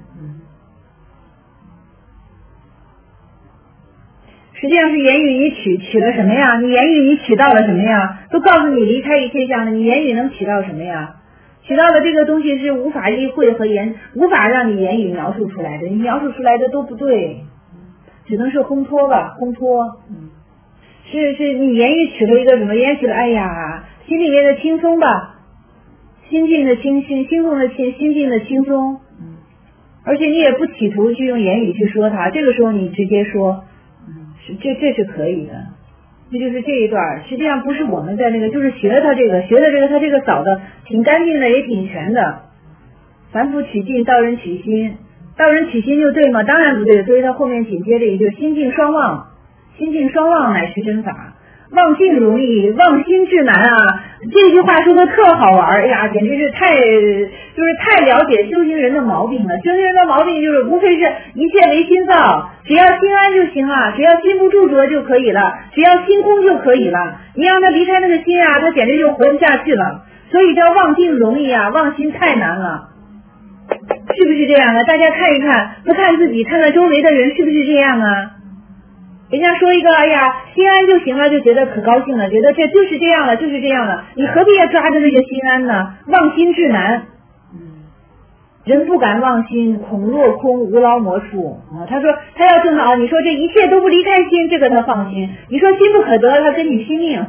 实际上是言语你取了什么呀？你言语你取到了什么呀？都告诉你离开一切相了，你言语能取到什么呀？取到的这个东西是无法意会和无法让你言语描述出来的，你描述出来的都不对，只能是烘托吧，烘托。是你言语取了一个什么？言语取了，哎呀，心里面的轻松吧，心境的心境的轻松。而且你也不企图去用言语去说它，这个时候你直接说。 这是可以的。这就是这一段，实际上不是我们在那个，就是学的他这个，他这个扫的挺干净的，也挺全的。凡夫取静，道人取心，道人取心就对吗？当然不对，所以他后面紧接着一句心静双旺，心静双旺乃是真法。忘境容易，忘心至难啊！这句话说的特好玩，哎呀，简直是太了解修行人的毛病了。修行人的毛病就是无非是一切为心造，只要心安就行了，只要心不住着就可以了，只要心空就可以了。你让他离开那个心啊，他简直就活不下去了。所以叫忘境容易啊，忘心太难了，是不是这样的？大家看一看，不看自己，看看周围的人，是不是这样啊？人家说一个，哎呀，心安就行了，就觉得可高兴了，觉得这就是这样了，就是这样了。你何必要抓着这个心安呢？忘心至难。人不敢忘心，恐落空，无劳磨处啊。他说他要证到，你说这一切都不离开心，这个他放心。你说心不可得，他跟你拼命。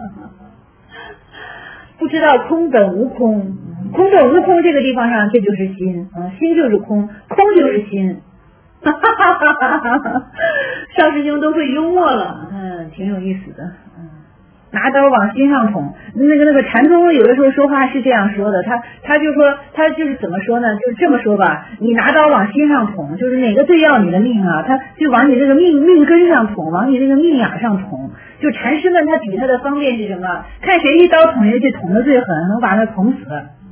不知道空本无空，空本无空这个地方上，这就是心啊，心就是空，空就是心。邵师兄都会幽默了，挺有意思的。拿刀往心上捅，那个禅宗有的时候说话是这样说的，他就说他就是怎么说呢？就是这么说吧，你拿刀往心上捅，就是哪个最要你的命啊，他就往你这个命根上捅，往你这个命眼上捅。就禅师们他比他的方便是什么？看谁一刀捅下去捅的最狠，能把他捅死，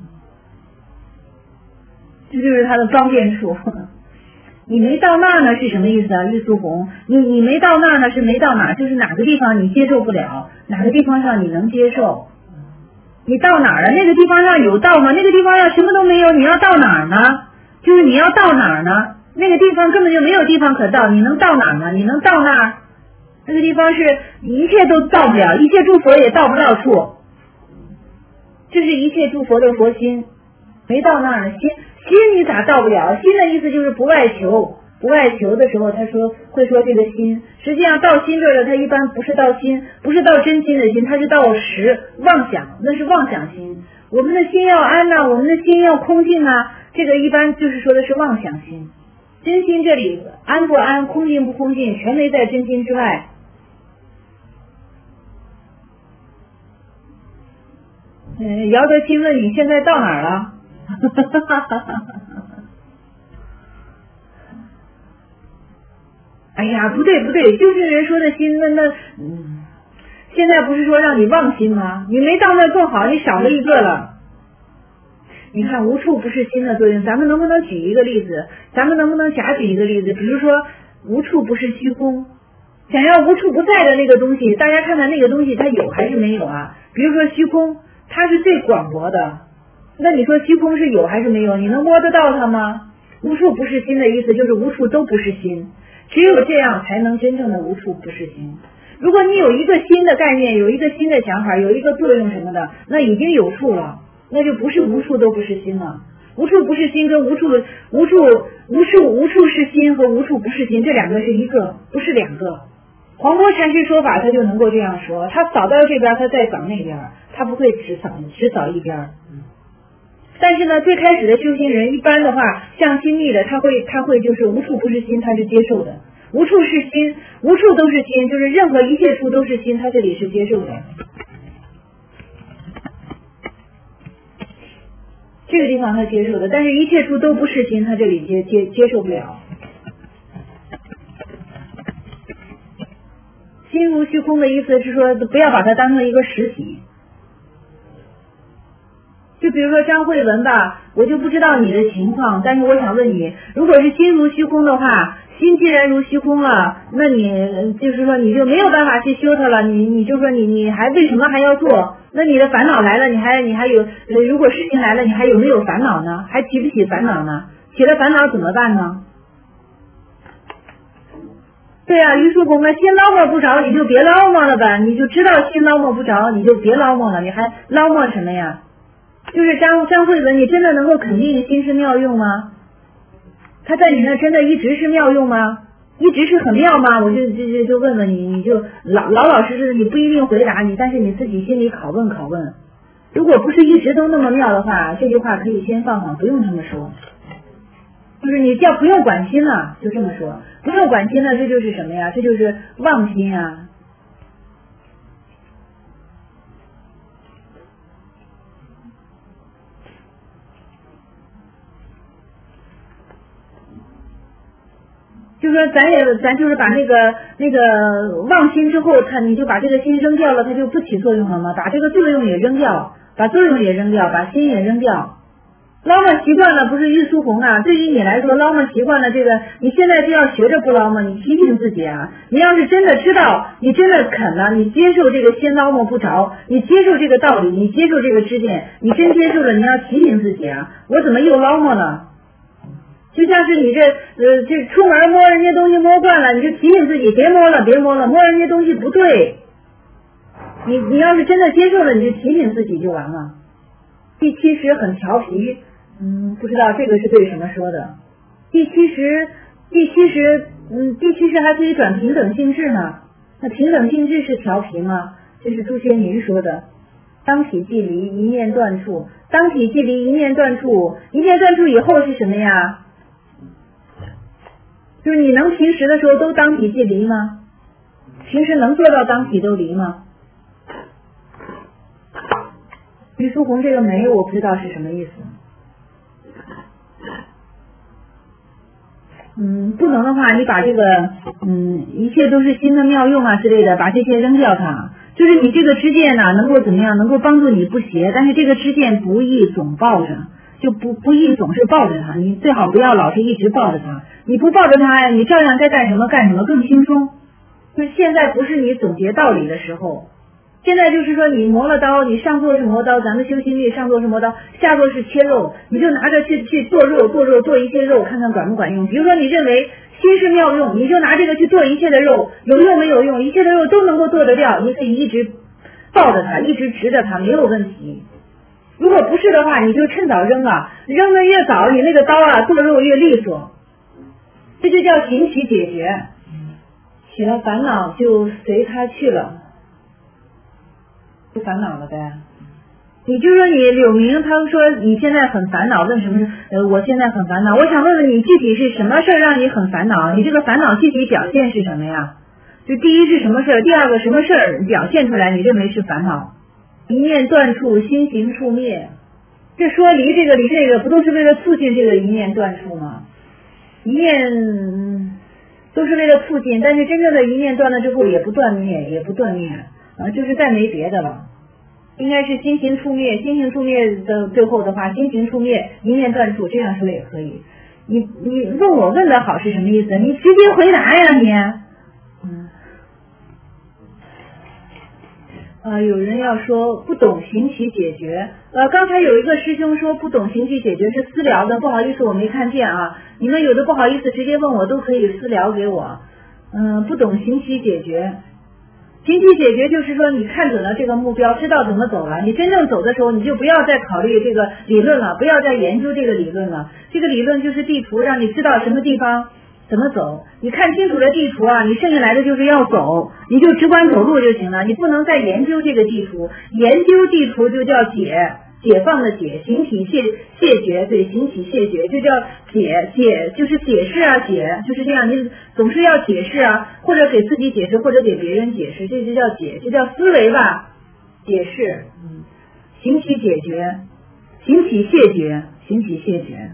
这就是他的方便处。你没到那呢是什么意思啊？玉素红，你没到那呢是没到哪，就是哪个地方你接受不了，哪个地方上你能接受。你到哪儿了？那个地方上有道吗？那个地方上什么都没有，你要到哪儿呢？就是你要到哪儿呢？那个地方根本就没有地方可到，你能到哪儿呢？你能到那儿？那个地方是一切都到不了，一切诸佛也到不到处。这是一切诸佛的佛心，没到那儿呢。心你咋到不了？心的意思就是不外求，不外求的时候，他说会说这个心，实际上到心这儿了，他一般不是到心，不是到真心的心，他是到实妄想，那是妄想心。我们的心要安呐，我们的心要空净啊，这个一般就是说的是妄想心。真心这里安不安，空净不空净，全没在真心之外。姚德清问你现在到哪儿了？哎呀，不对，就是人说的心，现在不是说让你忘心吗？你没到那更好，你少了一个了。你看无处不是心的作用，咱们能不能举一个例子？咱们能不能假举一个例子？比如说无处不是虚空，想要无处不在的那个东西，大家看看那个东西它有还是没有啊？比如说虚空，它是最广博的，那你说虚空是有还是没有？你能摸得到它吗？无处不是心的意思就是无处都不是心，只有这样才能真正的无处不是心。如果你有一个新的概念，有一个新的想法，有一个作用什么的，那已经有处了，那就不是无处都不是心了。无处不是心跟无处是心和无处不是心，这两个是一个，不是两个。黄波禅师说法他就能够这样说，他扫到这边他再扫那边，他不会只扫一边。但是呢，最开始的修行人一般的话，像心密的他会就是无处不是心，他是接受的。无处是心，无处都是心，就是任何一切处都是心，他这里是接受的。这个地方他接受的，但是一切处都不是心，他这里接受不了。心如虚空的意思是说，不要把它当成一个实体。就比如说张慧文吧，我就不知道你的情况，但是我想问你，如果是心如虚空的话，心既然如虚空了，那你就是说你就没有办法去修它了，你就说你还为什么还要做？那你的烦恼来了，你还有，如果事情来了，你还有没有烦恼呢？还起不起烦恼呢？起了烦恼怎么办呢？对啊，于叔公啊，心捞摸不着，你就别捞摸了吧，你就知道心捞摸不着，你就别捞摸了，你还捞摸什么呀？就是张慧文，你真的能够肯定心是妙用吗？他在你那真的一直是妙用吗？一直是很妙吗？我就问问你，你就老实的，你不一定回答你，但是你自己心里拷问。如果不是一直都那么妙的话，这句话可以先放放，不用这么说。 就是你叫不用管心了，就这么说，不用管心了，这就是什么呀？这就是妄心啊。就是说咱就是把那个忘心之后，你就把这个心扔掉了，它就不起作用了吗？把这个作用也扔掉，把作用也扔掉，把心也扔掉。捞嘛习惯了，不是玉苏红啊。对于你来说，捞嘛习惯了这个，你现在就要学着不捞嘛。你提醒自己啊，你要是真的知道，你真的肯了，你接受这个先捞嘛不着，你接受这个道理，你接受这个知见，你真接受了，你要提醒自己啊，我怎么又捞嘛了？就像是你这出门摸人家东西摸惯了，你就提醒自己别摸了，别摸了，摸人家东西不对。你要是真的接受了，你就提醒自己就完了。第70很调皮，不知道这个是对什么说的。第70还可以转平等性质呢。那平等性质是调皮吗？这是朱仙宁说的。当体即离，一念断处。当体即离，一念断处。一念断处以后是什么呀？就是你能平时的时候都当体即离吗？平时能做到当体都离吗？于苏红这个没我不知道是什么意思。不能的话，你把这个一切都是心的妙用啊之类的，把这些扔掉它。就是你这个知见呢，能够怎么样？能够帮助你不邪，但是这个知见不宜总抱着，就不宜总是抱着它。你最好不要老是一直抱着它。你不抱着它呀，你照样该干什么干什么，更轻松。就是现在不是你总结道理的时候。现在就是说你磨了刀，你上座是磨刀，咱们修心力上座是磨刀，下座是切肉，你就拿着去剁肉剁一些肉，看看管不管用。比如说你认为心是妙用，你就拿这个去剁一切的肉，有用没有用，一切的肉都能够剁得掉，你可以一直抱着它，一直直着它，没有问题。如果不是的话，你就趁早扔了，扔得越早，你那个刀啊剁肉越利索，这就叫行起解决。起了烦恼就随他去了，不烦恼了呗。你就说你柳明，他说你现在很烦恼，问什么我现在很烦恼。我想问问你，具体是什么事儿让你很烦恼？你这个烦恼具体表现是什么呀？就第一是什么事儿，第二个什么事儿表现出来你认为是烦恼？一念断处，心行处灭。这说离这个离这个，不都是为了促进这个一念断处吗？一念都是为了促进，但是真正的一念断了之后也不断灭，也不断灭就是再没别的了。应该是心行处灭，心行处灭的最后的话，心行处灭，一念断处，这样说也可以。你问我问的好是什么意思？你直接回答呀你。有人要说不懂行起解决，刚才有一个师兄说不懂行起解决是私聊的，不好意思我没看见啊。你们有的不好意思直接问我都可以私聊给我。不懂行起解决。行起解决就是说你看准了这个目标，知道怎么走了，你真正走的时候你就不要再考虑这个理论了，不要再研究这个理论了。这个理论就是地图，让你知道什么地方怎么走。你看清楚了地图啊，你剩下来的就是要走，你就只管走路就行了，你不能再研究这个地图。研究地图就叫解放的解，行体谢绝，对，行体谢绝就叫解就是解释啊，解就是这样，你总是要解释啊，或者给自己解释，或者给别人解释，这就叫解，这叫思维吧，解释。行体解决，行体谢绝，行体谢绝。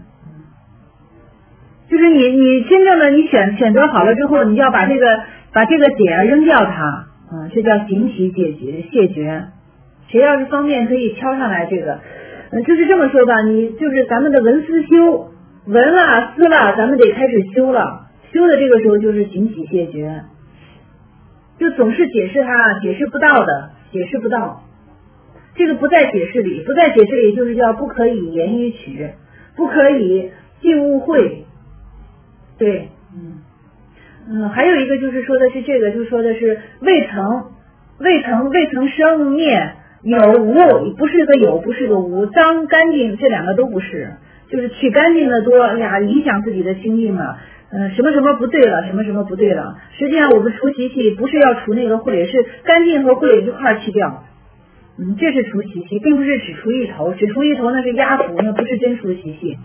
就是你真正的你选择好了之后，你就要把这个解扔掉它，这叫行体解决谢绝。谁要是方便可以敲上来这个，就是这么说吧，你就是咱们的文思修，文了思了，咱们得开始修了，修的这个时候就是行体谢绝，就总是解释它，解释不到的，解释不到，这个不在解释里，不在解释里就是叫不可以言语取，不可以尽误会，对，还有一个就是说的是这个，就说的是未曾生灭。有无不是个有，不是个无，脏干净这两个都不是，就是取干净的多，影响自己的清净了。什么什么不对了，什么什么不对了。实际上我们除习气不是要除那个秽，是干净和秽一块去掉。这是除习气，并不是只除一头，只除一头那是压服，那不是真除习气。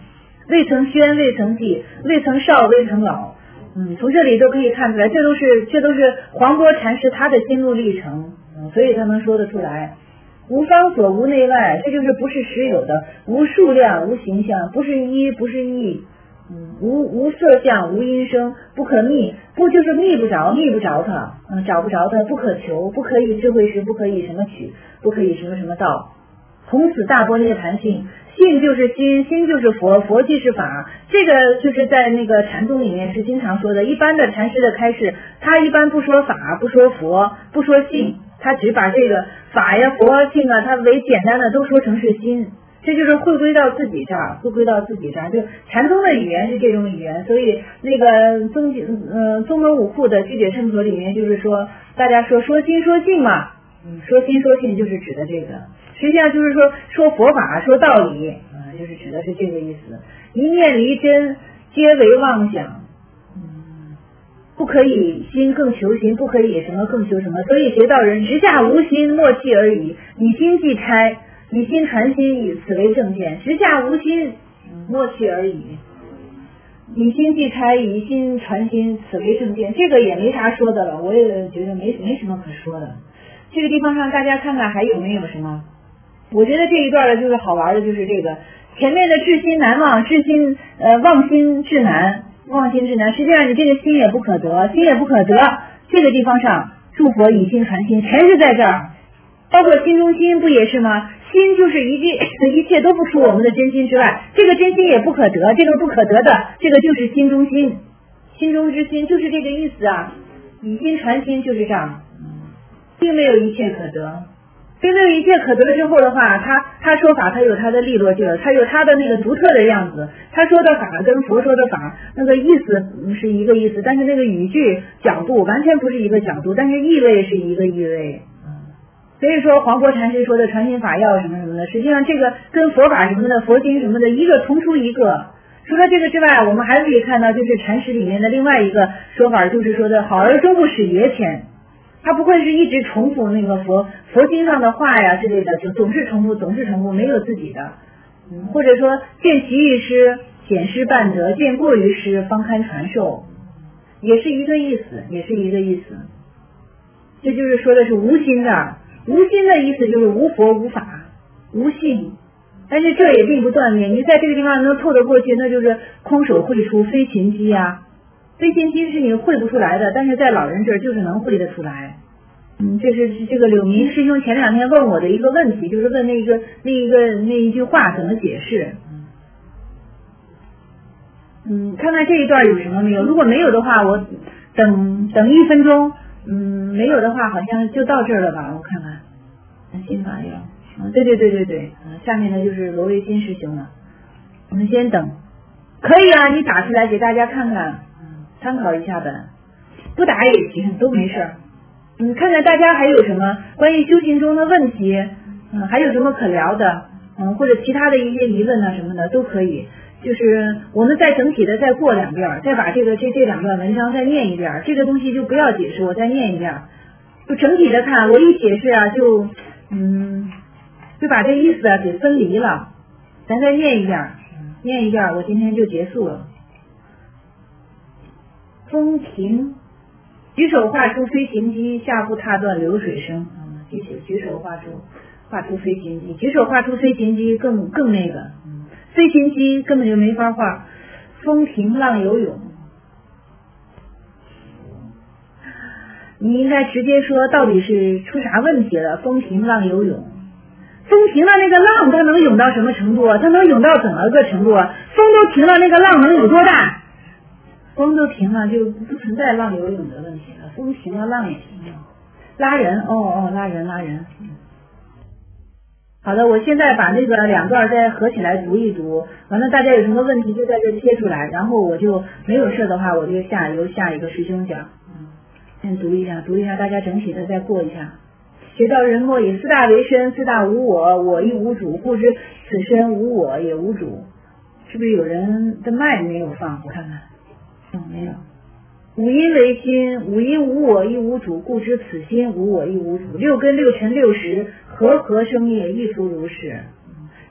未曾宣，未曾继，未曾少，未曾老。从这里都可以看出来，这都是黄渤禅师他的心路历程，所以他能说得出来。无方所，无内外，这就是不是实有的，无数量，无形象，不是一，不是异，无色相，无音声，不可觅，不就是觅不着它，找不着它，不可求，不可以智慧时，不可以什么取，不可以什么什么道。从此大般涅槃性，性就是心，心就是佛，佛即是法。这个就是在那个禅宗里面是经常说的。一般的禅师的开示，他一般不说法，不说佛，不说性，他只把这个法呀、佛啊、性啊，他为简单的都说成是心。这就是回归到自己这儿，就禅宗的语言是这种语言。所以那个宗门五库的居解圣所里面就是说，大家说心说性嘛，说心说性就是指的这个。实际上就是说佛法，说道理，就是指的是这个意思。一念离真，皆为妄想。不可以心更求心，不可以什么更求什么。所以学道人直下无心，默契而已。以心即差，以心传心，以此为正见。直下无心，默契而已。以心即差，以心传心，此为正见。这个也没啥说的了，我也觉得没什么可说的。这个地方上大家看看还有没有什么？我觉得这一段的就是好玩的，就是这个前面的至心难忘，忘心至难，实际上你这个心也不可得，这个地方上诸佛以心传心，全是在这儿，包括心中心不也是吗？心就是一切都不出我们的真心之外，这个真心也不可得，这个不可得的，这个就是心中心，心中之心就是这个意思啊。以心传心就是这样，并没有一切可得。并没有一切可得之后的话，他说法他有他的利落劲儿，他有他的那个独特的样子。他说的法跟佛说的法那个意思是一个意思，但是那个语句角度完全不是一个角度，但是意味是一个意味。所以说黄渤禅师说的传心法要什么什么的，实际上这个跟佛法什么的、佛经什么的一个同出一个。除了这个之外，我们还可以看到就是禅师里面的另外一个说法，就是说的好而终不使爷浅。他不会是一直重复那个佛经上的话呀之类的，就总是重复，没有自己的。或者说见其欲师，显师半德，见过于师，方堪传授，也是一个意思。这就是说的是无心的，无心的意思就是无佛无法无性。但是这也并不断灭，你在这个地方能透得过去，那就是空手绘出非勤机啊。非勤机是你绘不出来的，但是在老人这儿就是能绘得出来。这是这个柳明师兄前2天问我的一个问题，就是问那一句话怎么解释。看看这一段有什么没有？如果没有的话，我等1分钟。没有的话，好像就到这儿了吧？我看看，心法要，对，下面呢就是罗维新师兄了。我们先等，可以啊，你打出来给大家看看，参考一下呗，不打也行，都没事儿。看看大家还有什么关于修行中的问题，还有什么可聊的，或者其他的一些疑问啊什么的都可以。就是我们再整体的再过2遍，再把这2段文章再念一遍，这个东西就不要解释，我再念一遍，就整体的看。我一解释啊，就把这意思啊给分离了。咱再念一遍，我今天就结束了。风停，举手画出飞行机，下步踏断流水声。举手画出飞行机，举手画出飞行机更那个。飞行机根本就没法画，风平浪游泳。你应该直接说到底是出啥问题了？风平浪游泳，风停了，那个浪它能涌到什么程度啊？它能涌到怎么个程度啊？风都停了，那个浪能有多大？风都停了，就不存在浪游泳的问题了。风停了，浪也停了。拉人，拉人。好的，我现在把那个2段再合起来读一读，完了大家有什么问题就在这贴出来，然后我就没有事的话，我就由下一个师兄讲。先读一下，大家整体的再过一下。学道人莫以4大为身，4大无我，我亦无主，故知此身无我也无主。是不是有人的麦没有放？我看看，没有。五阴为心，五阴无我亦无主，故知此心无我亦无主。6根6尘6识，和合生业，亦复如是。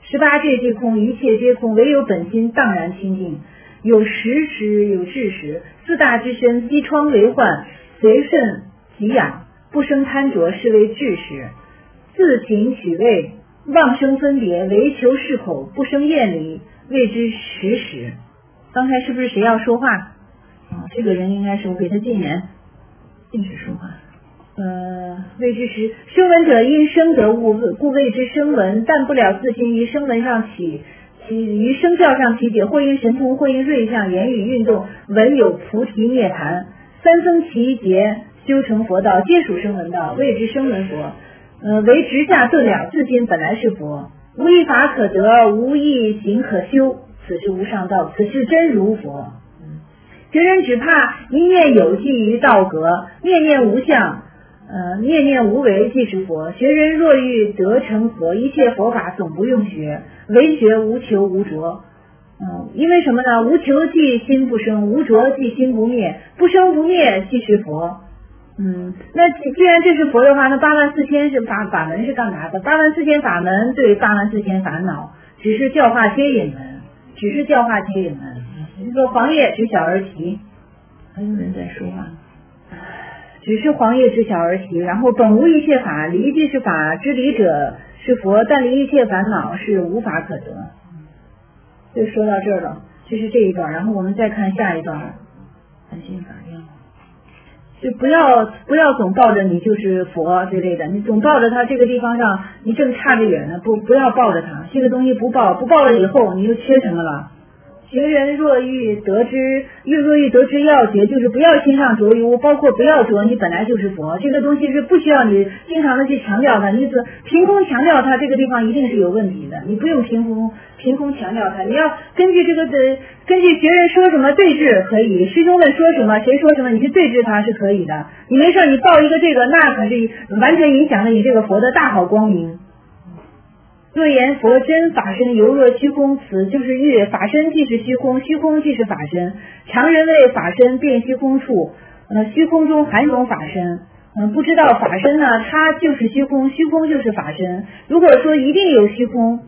18界即空，一切皆空，唯有本心荡然清净。有实时，有智时，四大之身，悉疮为患，随顺给养，不生贪着，是为智时。自情取味，妄生分别，唯求适口，不生厌离，谓之实时。刚才是不是谁要说话？这个人应该是我给他禁言，禁止说话。谓之时，声闻者因生得物，故谓之声闻，但不了自心于声闻上起，于声教上起解，或因神通，或因瑞相，言语运动，闻有菩提涅槃。三僧其劫修成佛道，皆属声闻道，谓之声闻佛。为直下顿了，自心本来是佛，无一法可得，无一行可修，此是无上道，此是真如佛。学人只怕一念有记于道格，念念无相，念念无为即是佛。学人若欲得成佛，一切佛法总不用学，唯学无求无着。因为什么呢？无求即心不生，无着即心不灭，不生不灭即是佛。那既然这是佛的话，那84000是法门是干嘛的？84000法门对84000烦恼，只是教化接引门，只是教化接引门。你说黄叶知晓而起，还有人在说话。只是黄叶知晓而起，然后本无一切法，离即是法，知离者是佛，但离一切烦恼是无法可得。就说到这儿了，这是这一段，然后我们再看下一段。谈心法要，就不要总抱着你就是佛之类的，你总抱着他这个地方上，你正差着远呢，不要抱着他，这个东西不抱了以后，你又缺什么了？学人若欲得知要诀，就是不要心上着于物，包括不要着，你本来就是佛。这个东西是不需要你经常的去强调它，你凭空强调它，这个地方一定是有问题的。你不用凭空强调它，你要根据根据学人说什么对治可以，师兄们说什么谁说什么，你去对治它是可以的。你没事你报一个这个，那可是完全影响了你这个佛的大好光明。若言佛真法身犹若虚空，此就是喻法身即是虚空，虚空即是法身。常人谓法身遍虚空处，虚空中含有法身。不知道法身呢，它就是虚空，虚空就是法身。如果说一定有虚空，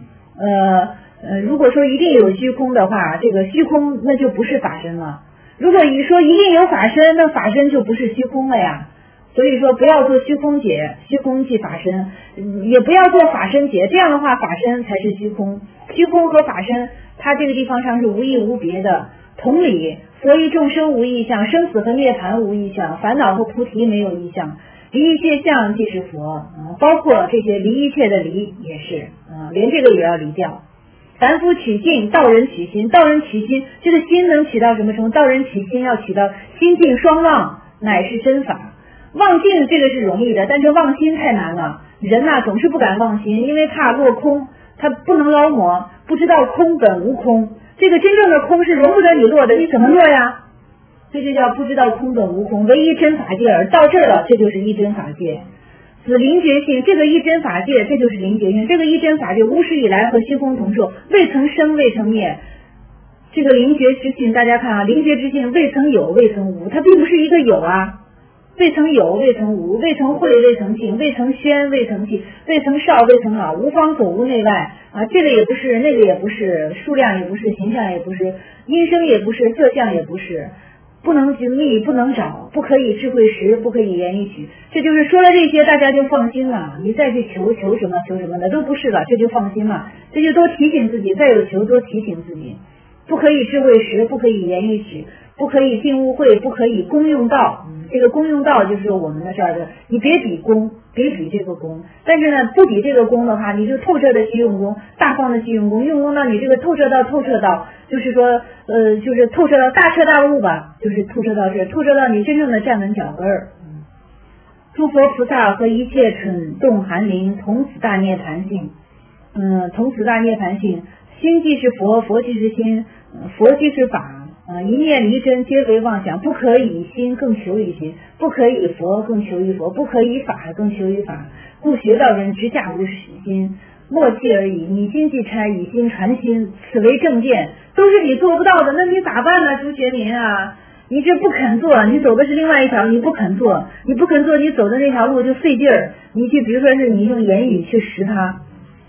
的话，这个虚空那就不是法身了。如果你说一定有法身，那法身就不是虚空了呀。所以说不要做虚空解，虚空即法身，也不要做法身解，这样的话法身才是虚空。虚空和法身它这个地方上是无异无别的。同理，佛于众生无异相，生死和涅槃无异相，烦恼和菩提没有异相，离一切相即是佛，包括这些离一切的离也是，连这个也要离掉。凡夫取境，道人取心，道人取心，这个心能起到什么程度？道人取心要起到心境双忘，乃是真法。忘境这个是容易的，但是忘心太难了。人总是不敢忘心，因为怕落空，他不能捞摸，不知道空本无空。这个真正的空是容不得你落的，你怎么落呀？这就叫不知道空本无空，唯一真法界耳。到这儿了，这就是一真法界。此灵觉性，这个一真法界，这就是灵觉性。这个一真法界无始以来和虚空同寿，未曾生，未曾灭。这个灵觉之性，大家看灵觉之性未曾有，未曾无，它并不是一个有未曾有，未曾无，未曾慧，未曾净，未曾宣，未曾寂，未曾少，未曾老，无方所无内外这个也不是，那个也不是，数量也不是，形象也不是，音声也不是，色相也不是，不能经历，不能找，不可以智慧识，不可以言语取。这就是说了这些，大家就放心了。你再去求什么的都不是了，这就放心了。这就多提醒自己，再有求多提醒自己，不可以智慧识，不可以言语取，不可以尽污秽，不可以功用道。这个功用道就是我们的这儿的，你别比功，别比这个功，但是呢，不比这个功的话，你就透彻的去用功，大方的去用功，用功到你这个透彻到，就是说就是透彻到大彻大悟吧，就是透彻到这，透彻到你真正的站稳脚跟儿。诸佛菩萨和一切蠢动寒灵同此大涅槃性，同此大涅槃性，心即是佛，佛即是心，佛即是法。一念离真，皆为妄想。不可以心更求于心，不可以佛更求于佛，不可以法更求于法。故学道人直下无始心，默契而已。你心即差，以心传心，此为正见。都是你做不到的，那你咋办呢？朱学民你这不肯做，你走的是另外一条，你不肯做，你走的那条路就费劲儿。你去，比如说是你用言语去识它，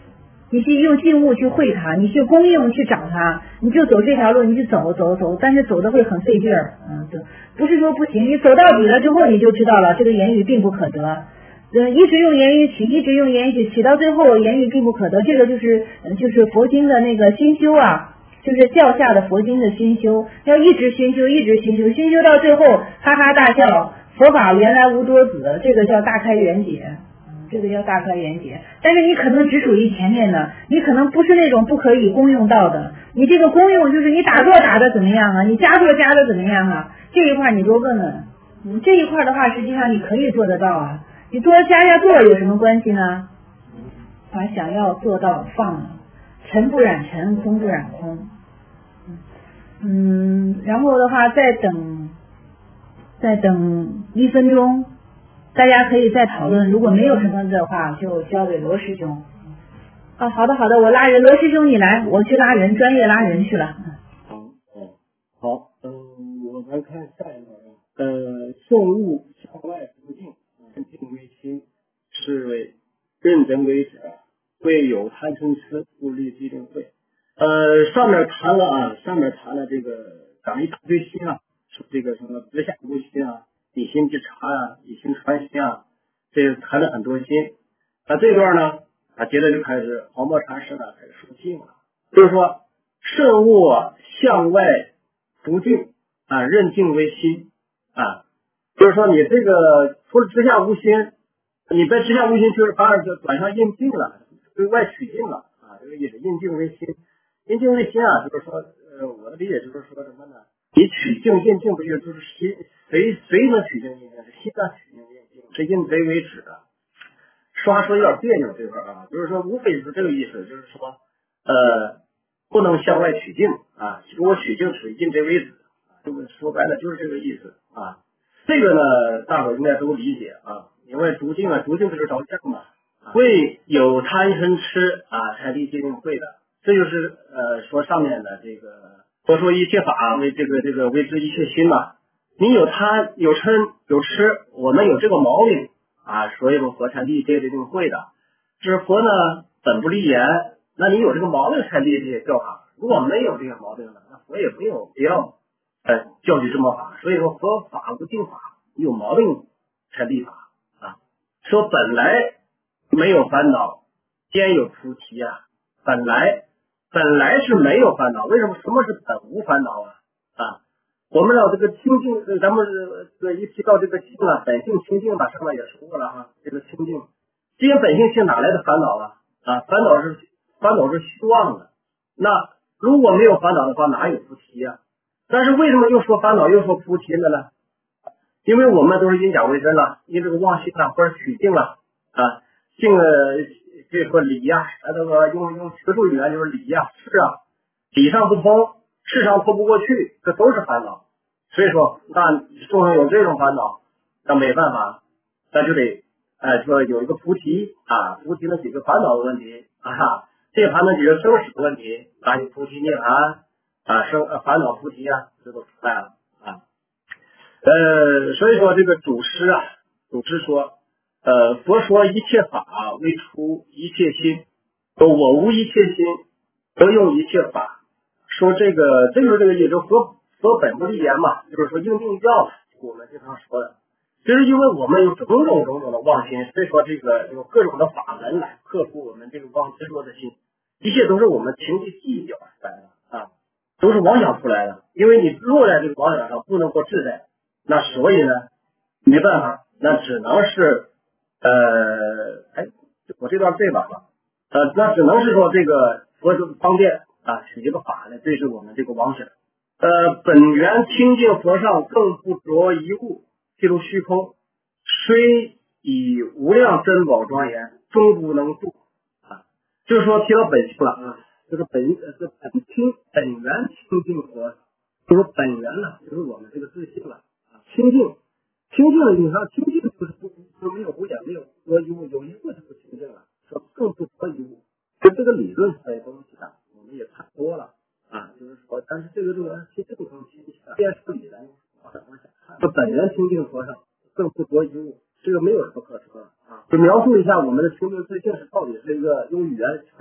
你去用静物去会它，你去功用去找它，你就走这条路，你去走，但是走的会很费劲儿，不是说不行，你走到底了之后你就知道了，这个言语并不可得。一直用言语取，一直用言语取，到最后言语并不可得，这个就是佛经的那个心修啊，就是教下的佛经的心修，要一直熏修，一直熏修，熏修到最后哈哈大笑，佛法原来无多子，这个叫大开圆解，这个叫大开圆解。但是你可能只属于前面的，你可能不是那种不可以功用到的，你这个功用就是你打坐打的怎么样啊，你加坐加的怎么样啊，这一块你多问问，这一块的话实际上你可以做得到啊。你多加下做有什么关系呢？把想要做到放了，尘不染尘，空不染空。然后的话再等1分钟，大家可以再讨论。如果没有什么的话，就交给罗师兄。好的，我拉人，罗师兄你来，我去拉人，专业拉人去了。 好，我们看下一段圣物向外不净。认定为心，是为认真为止，会有贪嗔痴，不立即定慧。上面谈了这个讲一大堆心啊，说这个什么直下无心啊，以心之察啊，以心传心啊，这谈了很多心。这段呢，接着就开始黄檗禅师呢开始说静了，就是说圣物向外不净认静为心就是说你这个除了直下无心，你在直下无心就是反而就转向印静了，对外取静了这个意思。印静为心，印静为心就是说我的理解就是说什么呢？你取静印静不就是心谁能取静印静？是心取静印静，是印贼为止的。说有点别扭这块就是说无非是这个意思，就是说不能向外取静如果取静是印贼为止这个说白了就是这个意思这个呢，大伙应该都理解因为逐境不就是着相嘛，会有贪嗔痴才立界定慧的，这就是说上面的这个佛说一切法为这个为之一切心嘛。你有贪有嗔有痴，我们有这个毛病所以说佛才立界定慧的。是佛呢本不立言，那你有这个毛病才立这些教法，如果没有这个毛病呢，那佛也没有必要教育这么法。所以说佛法不净法，有毛病才立法说本来没有烦恼，兼有菩提本来是没有烦恼，为什么什么是本无烦恼我们知道这个清净，咱们一提到这个净本性清净上面也说过了这个清净，这些本性哪来的烦恼烦恼是虚妄的。那如果没有烦恼的话，哪有菩提但是为什么又说烦恼又说菩提了呢？因为我们都是因假为真了，因这个妄心或者取境了境这说理这个用学术语言就是理事理上不通，事上透不过去，这都是烦恼。所以说那众生有这种烦恼，那没办法，那就得说有一个菩提菩提能解决烦恼的问题这还能解决生死的问题有菩提涅槃烦恼菩提这都出来了所以说这个主师说佛说一切法为出一切心，我无一切心，得用一切法。说这就是这个意思，佛本不立言嘛，就是说应定教我们经常说的，就是因为我们有种种的妄心，所以说这个有各种的法门来克服我们这个妄执着的心，一切都是我们情绪计较出来的都是妄想出来的。因为你落在这个妄想上不能够自在，那所以呢没办法，那只能是我这段对吧那只能是说这个佛方便取这个法来对治我们这个妄想本源清净佛上更不着一物，譬如虚空，虽以无量珍宝庄严，终不能度就是说提到本性了这个本源清净佛，就是本源就是我们这个自性了清净了，你看清净就是不没有无眼，没有着一物，有一物就不清净了，说更不着一物，这个理论上的东西我们也看多了就是说，但是这个其实不能清晰电视里来往下看，这本源清净佛上更不着一物，这个没有什么可说就描述一下我们的清净自性是到底是一个用语言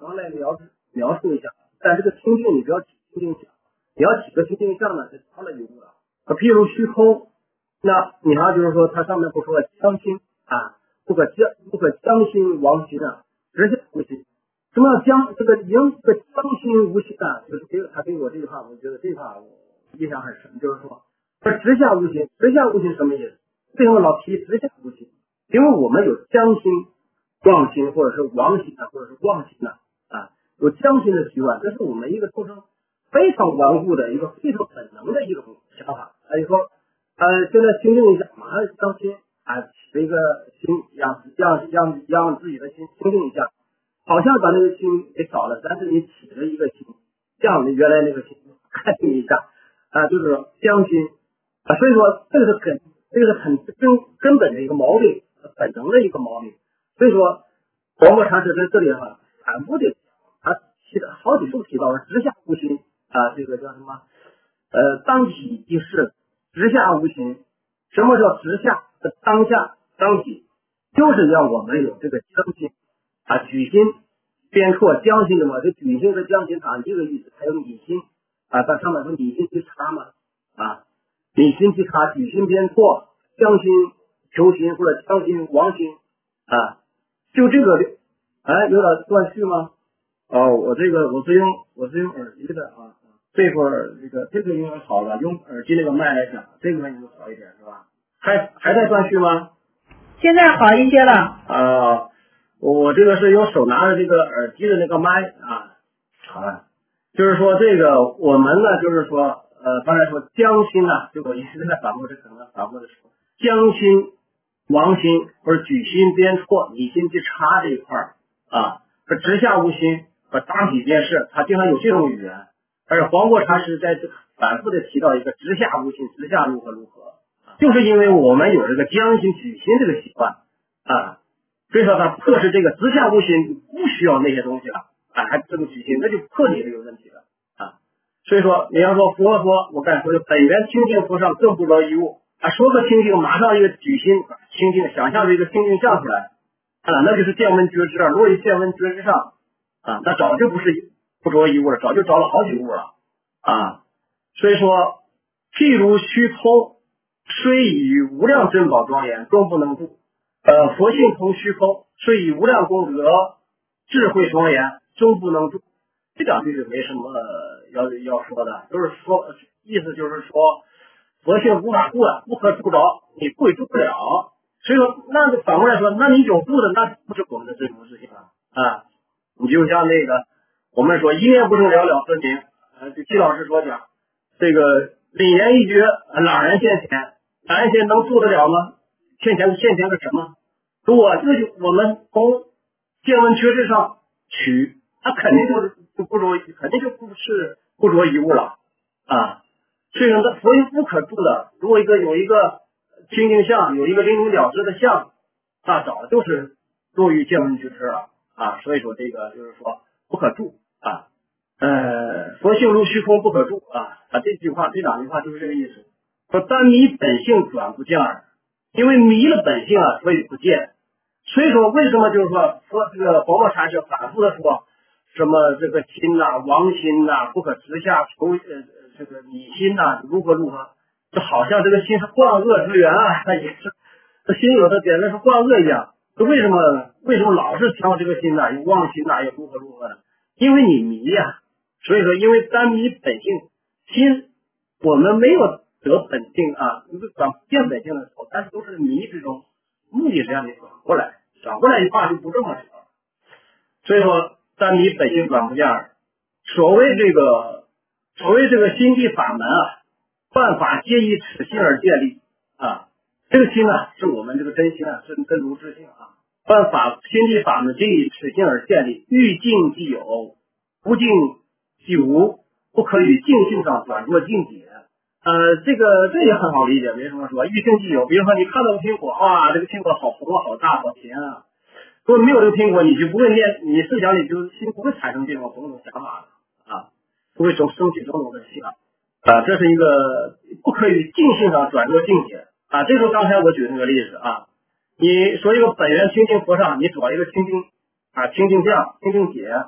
刚来描述一下，但这个清净你不要起清净相，你要起个清净相呢，就超了一步了。譬如虚空，那你看就是说，它上面不说将心啊，不可将心亡心啊，直下无心。什么叫将这个将心无心啊？就是他给我这句话，我觉得这句话我印象很深，就是说直下无心，直下无心什么意思？为什么老提直下无心？因为我们有将心、忘心，或者是亡心啊，或者是忘心啊，有将心的习惯，这是我们一个众生非常顽固的一个非常本能的一种想法。你说现在清静一下，马上将心起了一个心，让自己的心清静一下，好像把那个心给少了，但是你起了一个心，让你原来那个心看定一下就是将心所以说这个是很根本的一个毛病，本能的一个毛病。所以说黄国禅师在这里反复的提了好几处提到了直下无心这个叫什么当体即是直下无心。什么叫直下？当下当体，就是让我们有这个将心举心边错将心的嘛，这举心和将心这个意思。还有理心在上面说理心去察嘛理心去察，举心边错，将心求心或者将心亡心就这个有点断续吗？我是用耳机的这会儿这个应该好了，用耳机那个麦来讲，这个应该好一点是吧？还在断续吗？ 现在好一些了我这个是用手拿着这个耳机的那个麦好了。就是说这个我们呢，就是说刚才说将心就我一直在反复的说将心亡心或者举心边错理心去察这一块和直下无心和当体便是，他经常有这种语言。而且黄国禅师在这反复的提到一个直下无心，直下如何，就是因为我们有这个将心举心这个习惯所以说他迫使这个直下无心不需要那些东西了还这么举心，那就破你这个问题了所以说你要说佛说，我刚才说的本源清净佛上更不着一物说个清净，马上一个举心清净，想象这个清净像出来那就是见闻觉知落于见闻觉知上那早就不是不着一物了，早就着了好几物了所以说譬如虚空，虽以无量珍宝庄严，终不能度佛性同虚空，虽以无量功德智慧庄严，终不能度。这两句没什么要说的，就是说意思就是说佛性无法度不可度着，你会度不了。所以说那反过来说，那你有度的，那不是我们的真如自性你就像那个我们说一念不生了了分明这季老师说讲这个凛然一觉朗然现前，朗然现能度得了吗？现前个什么？如果我们从见闻觉知上取，它肯定就不着，肯定就不是不着一物了所以说佛性不可度的，如果有一个清净相，有一个灵明了知的相那早就是落于见闻觉知了所以说这个就是说不可度佛性如虚空不可度这两句话就是这个意思。说单迷本性转不见耳，因为迷了本性所以不见。所以说为什么就是说这个黄国禅师反复的说什么这个心亡心不可直下求这个理心如何，就好像这个心是患恶之源它也是这心有的简直是患恶一样。为什么老是挑这个心有妄心有如何呢？因为你迷所以说因为单迷本性心，我们没有得本性转变本性的时候，但是都是迷之中，目的是让你转过来一话就不这么说。所以说单迷本性转不见耳。所谓这个心地法门万法皆以此心而建立这个心是我们这个真心是真如之性万法心地法门皆以此心而建立，欲静即有，不静即无，不可与静性上转作境界这也很好理解，没什么说欲静即有。比如说你看到苹果这个苹果好红好大好甜如果没有这个苹果，你就不会你思想里就心不会产生这种种种想法不会升起种种的心这是一个不可以境性上转作境界这就是刚才我举的那个例子你说一个本源清净佛上，你找一个清净清净相清净解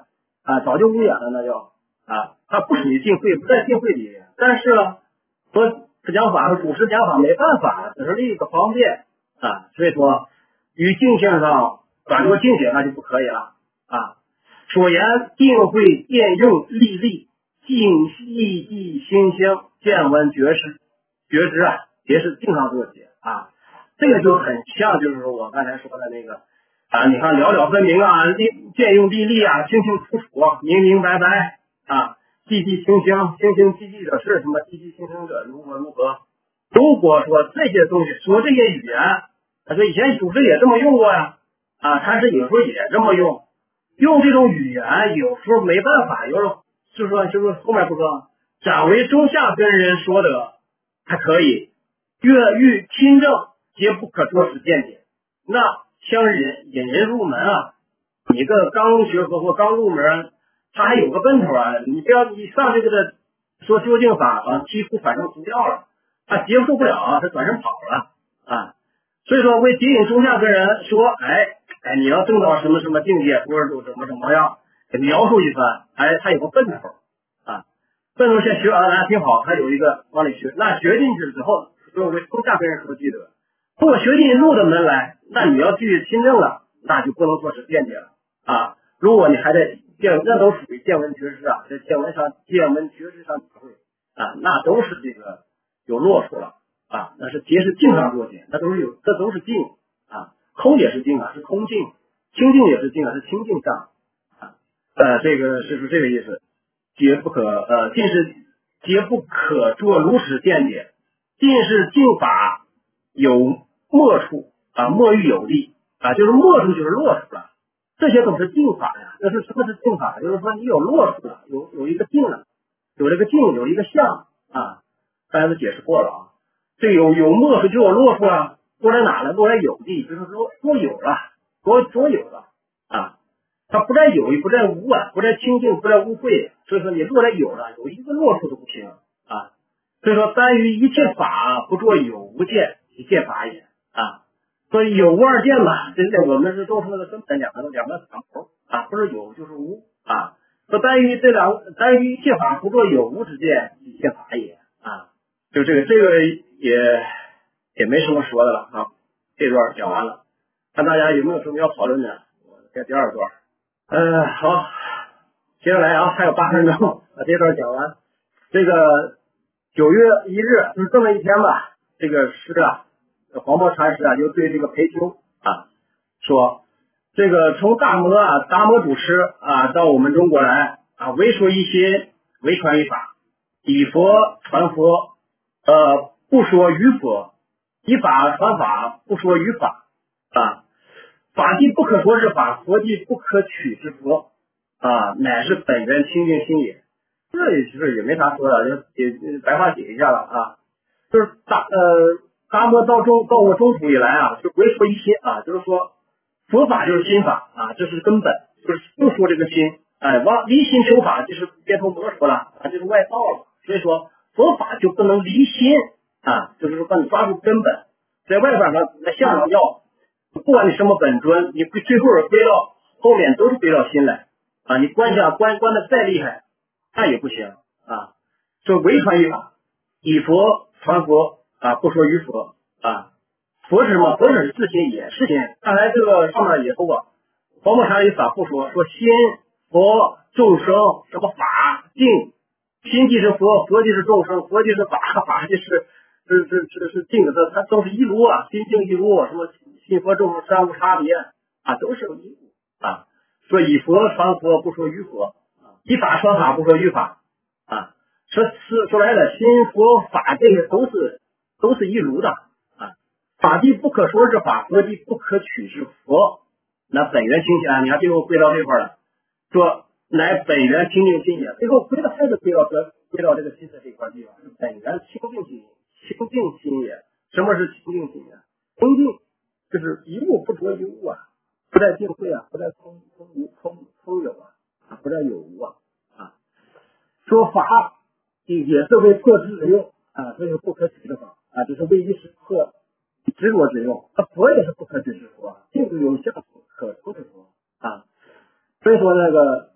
早就无眼了，那叫它不属于净慧，不在净慧里面。但是呢，说不讲法和主持讲法没办法，只是另一个方便所以说与境性上转做境界那就不可以了所言定慧电用历历静意地心香见闻觉知也是经常做解这个就很像就是说我刚才说的那个你看了了分明见用历历清清楚楚明明白白寂寂清香清清寂寂的是什么寂寂清清者如何如何。如果说这些东西说这些语言说以前祖师也这么用过呀禅师有时候也这么用这种语言有时候没办法，有时候就是后面不说展为中下根人说的还可以，越欲亲正皆不可说实见解。那像引人入门你个刚学佛或刚入门，他还有个奔头你不要你上这个的说究竟法几乎反正不掉了，他接受不了他转身跑了所以说为接引中下根人说你要证到什么什么境界或者怎么样描述一番他有个奔头奔头先学挺好，他有一个往里学，那学进去之后作为中下根人说记得如果学进入的门来，那你要去亲证了，那就不能说是辩解了如果你还在那都属于见闻觉知在见闻觉知上体会那都是这个有落处了那是皆是境上作解，这都是境空也是境是空境，清净也是境是清净上这个是这个意思。皆不可尽是皆不可作如实见解，尽是境法有末处末欲有力就是末处就是落处了，这些都是境法呀。这是什么是境法？就是说你有落处了，有一个境了，有这个境有一个相刚才都解释过了这有末处就有落处了，落在哪了？落在有地，就是说多有了它不在有，也不在无不在清净，不在污秽，所以说你落在有了，有一个落处都不行所以说单于一切法不作有无见，一切法也所以有无二见嘛，这是我们是都说的根本两个场头不是有就是无说单于一切法不作有无之见，一切法也就这个也没什么说的了这段讲完了，看大家有没有什么要讨论的？我看第二段。好，接下来还有8分钟把这段讲完。这个9月1日就是这么一天吧，这个诗黄渤禅师就对这个裴丘说，这个从达摩祖师到我们中国来为说一心，为传一法，以佛传佛不说于佛，以法传法不说于法法即不可说之法，佛即不可取之佛乃是本源清净心也。这其实也没啥说的，也白话解一下了就是达摩到我中土以来就为说一心就是说佛法就是心法这是根本，就是不说这个心往离心求法就是别头魔说了就是外道了。所以说佛法就不能离心就是说把你抓住根本，在外边那向上要不管你什么本尊，你最后归到后面都是归到心来你关的再厉害那也不行说唯传于法，以佛传佛不说于佛佛是什么？佛是自心也是心。看来这个上面也说过，黄渤禅师反复说心佛众生什么法境，心即是佛，佛即是众生，佛即是法，法即是境的，它都是一如心境一如，什么心佛众生三无差别都是一如说以佛传佛不说于佛以法传法不说于法说来了，心佛法这些都是一如的法即不可说之法，佛即不可取之佛。那本源清净你看最后归到这块了，说乃本源清净心也，最后还是归到这个心的这块地方，是本源清净心，清净心也。什么是清净心清净就是一物不着一物不在净慧不在空有不在有无说法也是为破执之用这是不可取之法这是为一时破执着之用佛也是不可取之佛，净有相可成之佛所以说那个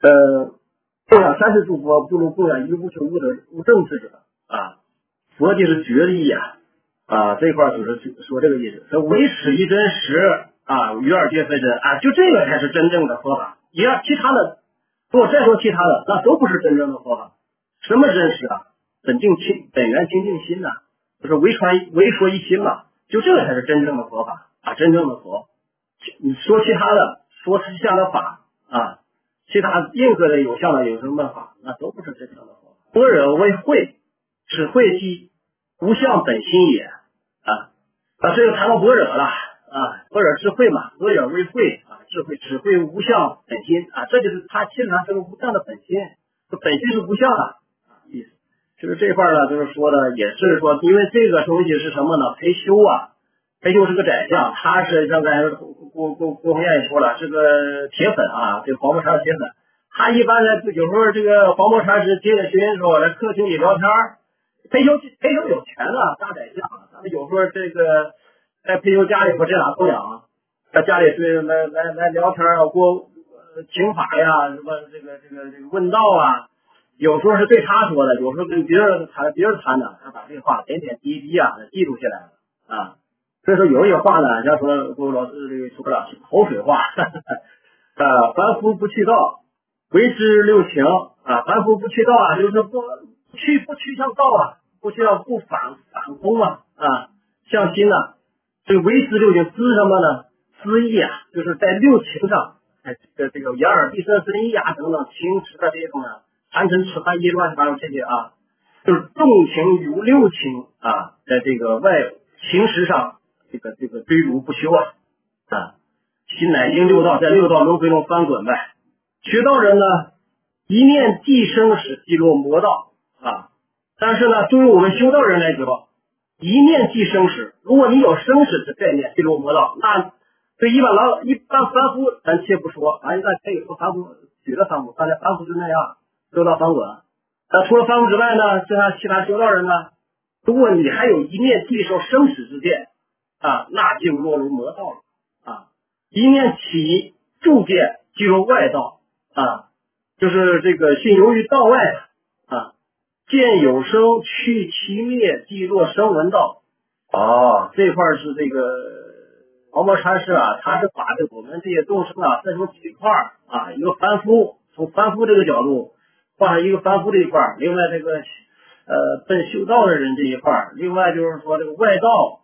供养三世诸佛，不如供养一个无求无正之者啊。佛就是觉力呀这块就是说这个意思。说唯此一真实于二皆非真就这个才是真正的佛法。其他的，如果再说其他的，那都不是真正的佛法。什么真实本源清净心就是唯说一心嘛，就这个才是真正的佛法真正的佛。你说其他的，说实相的法其他任何的有相的有什么法，那都不是真正的佛。般若为慧，是慧即无相本心也这就谈到般若了般若智慧嘛，般若为慧智慧只慧无相本心这就是它其实上是个无相的本心，本心是无相的意思。就是这块呢，就是说的也是说，因为这个东西是什么呢？培修培修是个宰相，他是刚才郭红艳也说了，是个铁粉这个黄伯禅铁粉。他一般呢，有时候这个黄伯禅是接着学的时候，在客厅里聊天，培修有钱大宰相，咱们有时候这个在培修家里不这样供养，在家里对来聊天过请法呀，什么这个问道有时候是对他说的，有时候跟别人谈的，他把这话点点滴滴记录下来了所以说有一些话呢，像说郭老师这个说了口水话凡夫不去道，为之六情凡夫不去道就是不去向道不去向不反攻向心这个为之六情知什么呢？知意就是在六情上这个眼耳鼻舌身意等等情识的这种贪嗔痴慢疑乱七八糟这些就是重情与六情在这个外情识上这个追逐不休心乃应六道，在六道轮回中翻滚呗。学道人呢，一念即生死，即落魔道但是呢，对于我们修道人来讲，一念即生死，如果你有生死的概念，即落魔道，那对一般凡夫咱且不说咱可以说凡夫举了凡夫，大家凡夫就那样修道翻滚。那除了凡夫之外呢，就像其他修道人呢，如果你还有一念即受生死之见那就落入魔道了一念起住见即入外道就是这个心由于道外见有生去其灭即落声闻道这块是这个黄伯禅师他是把我们这些众生分成几块一个凡夫，从凡夫这个角度画上一个凡夫这一块，另外这个奔修道的人这一块，另外就是说这个外道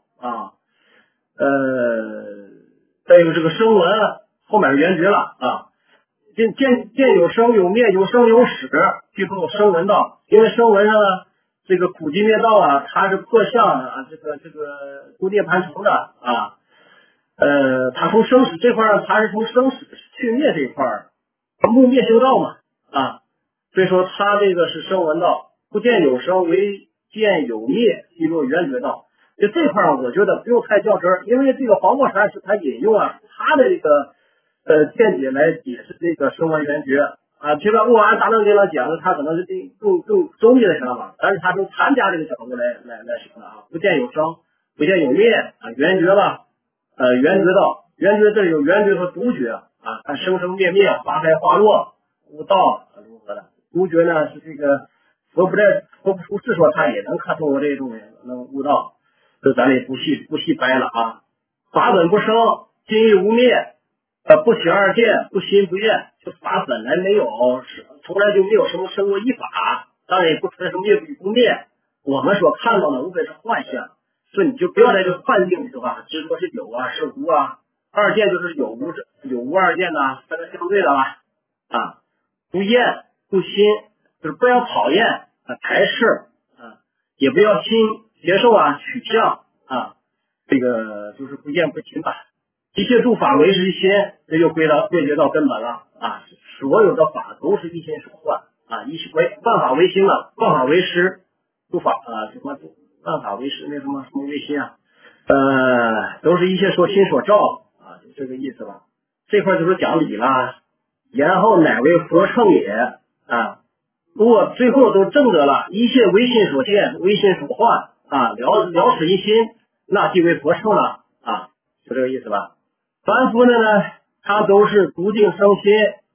再有这个声闻后面圆觉了见有生有灭，有生有死，最后声闻道。因为声闻上这个苦集灭道它是破相这个入涅盘城的它从生死这块它是从生死去灭这一块木灭修道嘛所以说它这个是声闻道，不见有生为见有灭，即落圆觉道。就这块我觉得不用太较真儿，因为这个黄伯禅是他引用他的这个见解来解释这个声闻缘觉这个沃安大正经上讲的，他可能是更周密的想法，但是他从禅家这个角度来说的不见有生，不见有灭圆觉了圆觉道，圆觉这里有圆觉和独觉它生生灭灭，花开花落，悟道如何的。独觉呢是这个佛不出世说他也能看透我这种人能悟道，这咱也不细掰了法本不生，今亦无灭不起二见，不心不厌，就法本来没有，从来就没有什么生过一法，当然也不存在什么灭与不灭。我们所看到的无非是幻象，所以你就不要在这个幻境里头执着是有是无二见就是有无二见分个相对的不厌不心，就是不要讨厌排斥也不要心接受取向这个就是不厌不心吧。一切诸法为是心，这就归结到根本了所有的法都是一心所幻万法为心了，万法为师，诸法什么万法为师，那什么为心都是一切所心所照就这个意思吧。这块就是讲理了，然后乃为佛乘也如果最后都证得了一切唯心所见，唯心所幻了此一心，那即为佛乘了就这个意思吧。凡夫呢他都是独净生心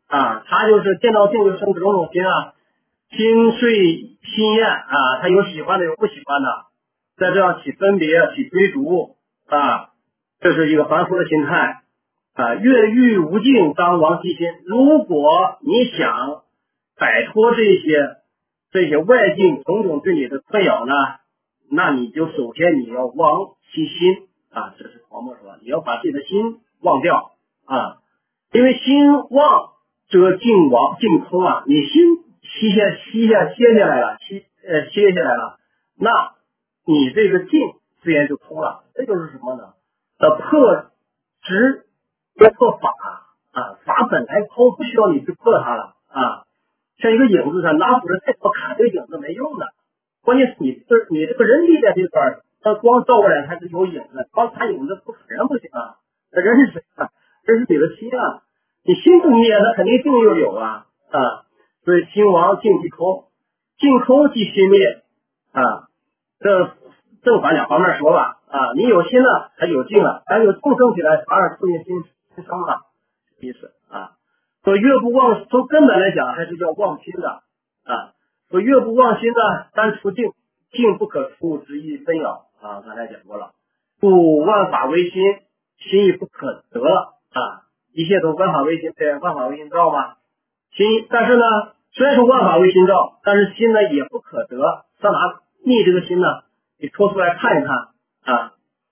啊，他就是见到境就生种种心啊，心碎心厌啊，他有喜欢的有不喜欢的，在这样起分别起追逐啊，这是一个凡夫的心态啊。越狱无尽当亡其心，如果你想摆脱这些外境种种对你的困扰呢，那你就首先你要忘其心啊，这是黄墨说，你要把自己的心忘掉啊，因为心忘则境亡境空啊，你心歇下来了，歇下来了，那你这个境自然就空了。这就是什么呢？破执要破法啊，法本来空，不需要你去破它了啊。像一个影子上拿斧子再多砍这个影子没用的，关键是你这个人立在这块，他光照过来它是有影子，光看影子人不行啊。人是谁啊？这是你的心啊，你心不灭，那肯定境又有啊。所以心亡境即空，境空即心灭啊。这正反两方面说吧啊，你有心了，还有境了，还有众生起来，反而促进心生了，意思啊。说越不忘，从根本来讲还是叫忘心的啊。说越不忘心呢，单除境，境不可除之一纷扰啊。刚才讲过了，故万法唯心，心亦不可得啊。一切都万法唯心，对，万法唯心造嘛。心，但是呢，虽然说万法唯心造，但是心呢也不可得。上哪逆这个心呢？你抽出来看一看啊。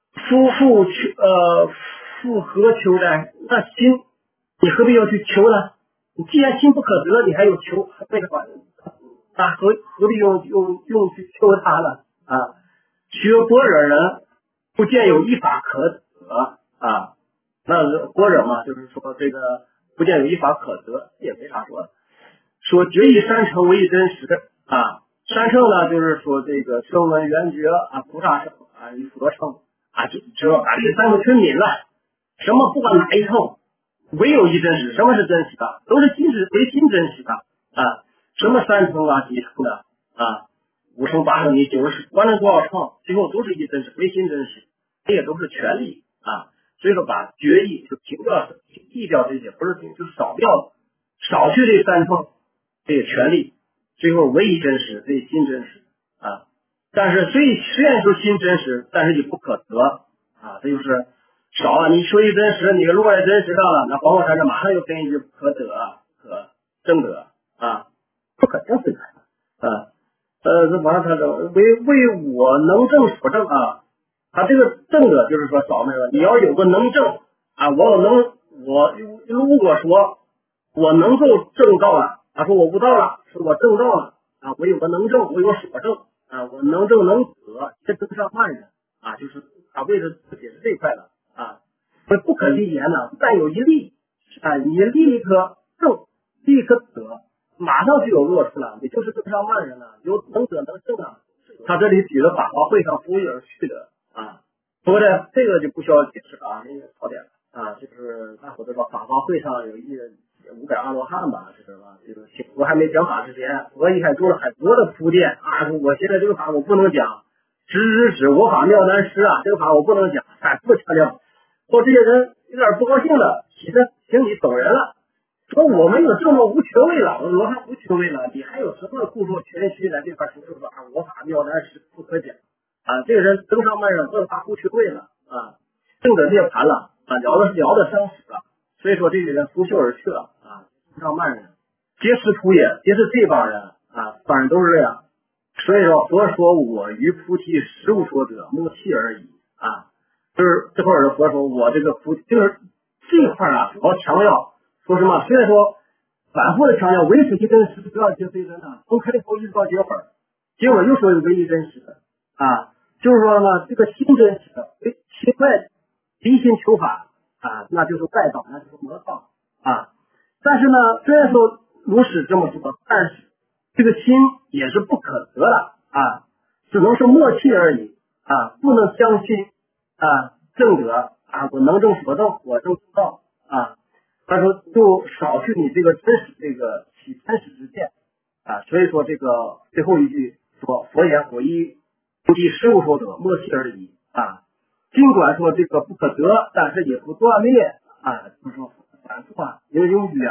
复何求哉？那心你何必要去求呢？你既然心不可得，你还有求，为什么啊？何必用去求它呢？啊，学般若人不见有一法可得啊。那般若嘛，就是说这个不见有一法可得，也没啥说的。说觉以三乘为一真实啊，三乘呢就是说这个声闻缘觉啊，菩萨乘啊，与佛乘啊，就把这三个全泯了。什么不管哪一乘，唯有一真实。什么是真实的？都是心是唯心真实的啊。什么三乘啊，几乘的啊，五乘八乘，你90观了多少乘，最后都是一真实，唯心真实，这也都是权利啊。所以说把决议就停掉、避掉这些，不是就少去这三乘这个权利，最后唯一真实，这心真实啊。但是虽然说心真实，但是也不可得啊，这就是少了。你说一真实，你落在真实上了，那黄果山这马上就跟一句可得可正得啊，不可证是啊。这马上他证为我能证所证啊。他这个正得就是说少那个，你要有个能证啊，我如果说我能够证到了，他说我悟到了，是我证到了啊，我有个能证，我有所证啊，我能证能得，这登上万人啊，就是他为了解释这块的啊，这不可离言呢，但有一例啊，你立刻证，立刻得，马上就有落出了，也就是登上万人了，有能得能证啊。他这里举了法华会上服务而去的啊，不过呢，这个就不需要解释啊，那个槽点啊，就是大伙都知道法华会上有500阿罗汉吧，知道吧？这个佛还没讲法之前，佛一开做了很多的铺垫啊，我现在这个法我不能讲，指我法妙难施啊，这个法我不能讲，反复强调。说这些人有点不高兴了，请你走人了。说我们有这么无权位了，我罗汉无权位了，你还有什么故作谦虚来这块说说啊？我法妙难施不可讲啊！这个人登上万人，问他无权位了啊，正得涅槃了啊，聊的生死了，所以说这个人拂袖而去了啊，登上万人，皆师徒也，皆是这帮人啊，反正都是这样。所以说佛说我于菩提实无所得，莫弃而已啊，就是这会儿的佛说我这个菩提，就是这块啊，主要强调。说什么？虽然说反复的强调唯此即真实，不要结非真啊，从开头一直到结尾又说有唯一真实的啊，就是说呢，这个心真实的，心外离心求法啊，那就是外道，那就是魔道啊。但是呢，虽然说如是这么说，但是这个心也是不可得的啊，只能是默契而已啊，不能相信啊，正得啊，我能证所证，我证道啊。他说就少去你这个真实这个起真实之见啊，所以说这个最后一句说佛言我一菩提实无所得，莫弃而已啊。尽管说这个不可得，但是也不断灭啊，就是说反复啊，有语言吧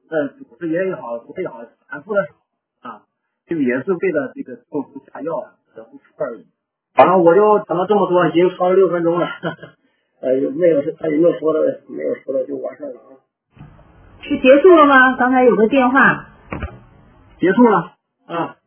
主食也好，什么也好，反复的少啊，就也是为了这个中毒下药啊，不出而已。好了，我就讲了这么多，已经超了6分钟了。没有他有没有说的？没有说的就完事了啊。 是结束了吗？刚才有个电话。 结束了啊。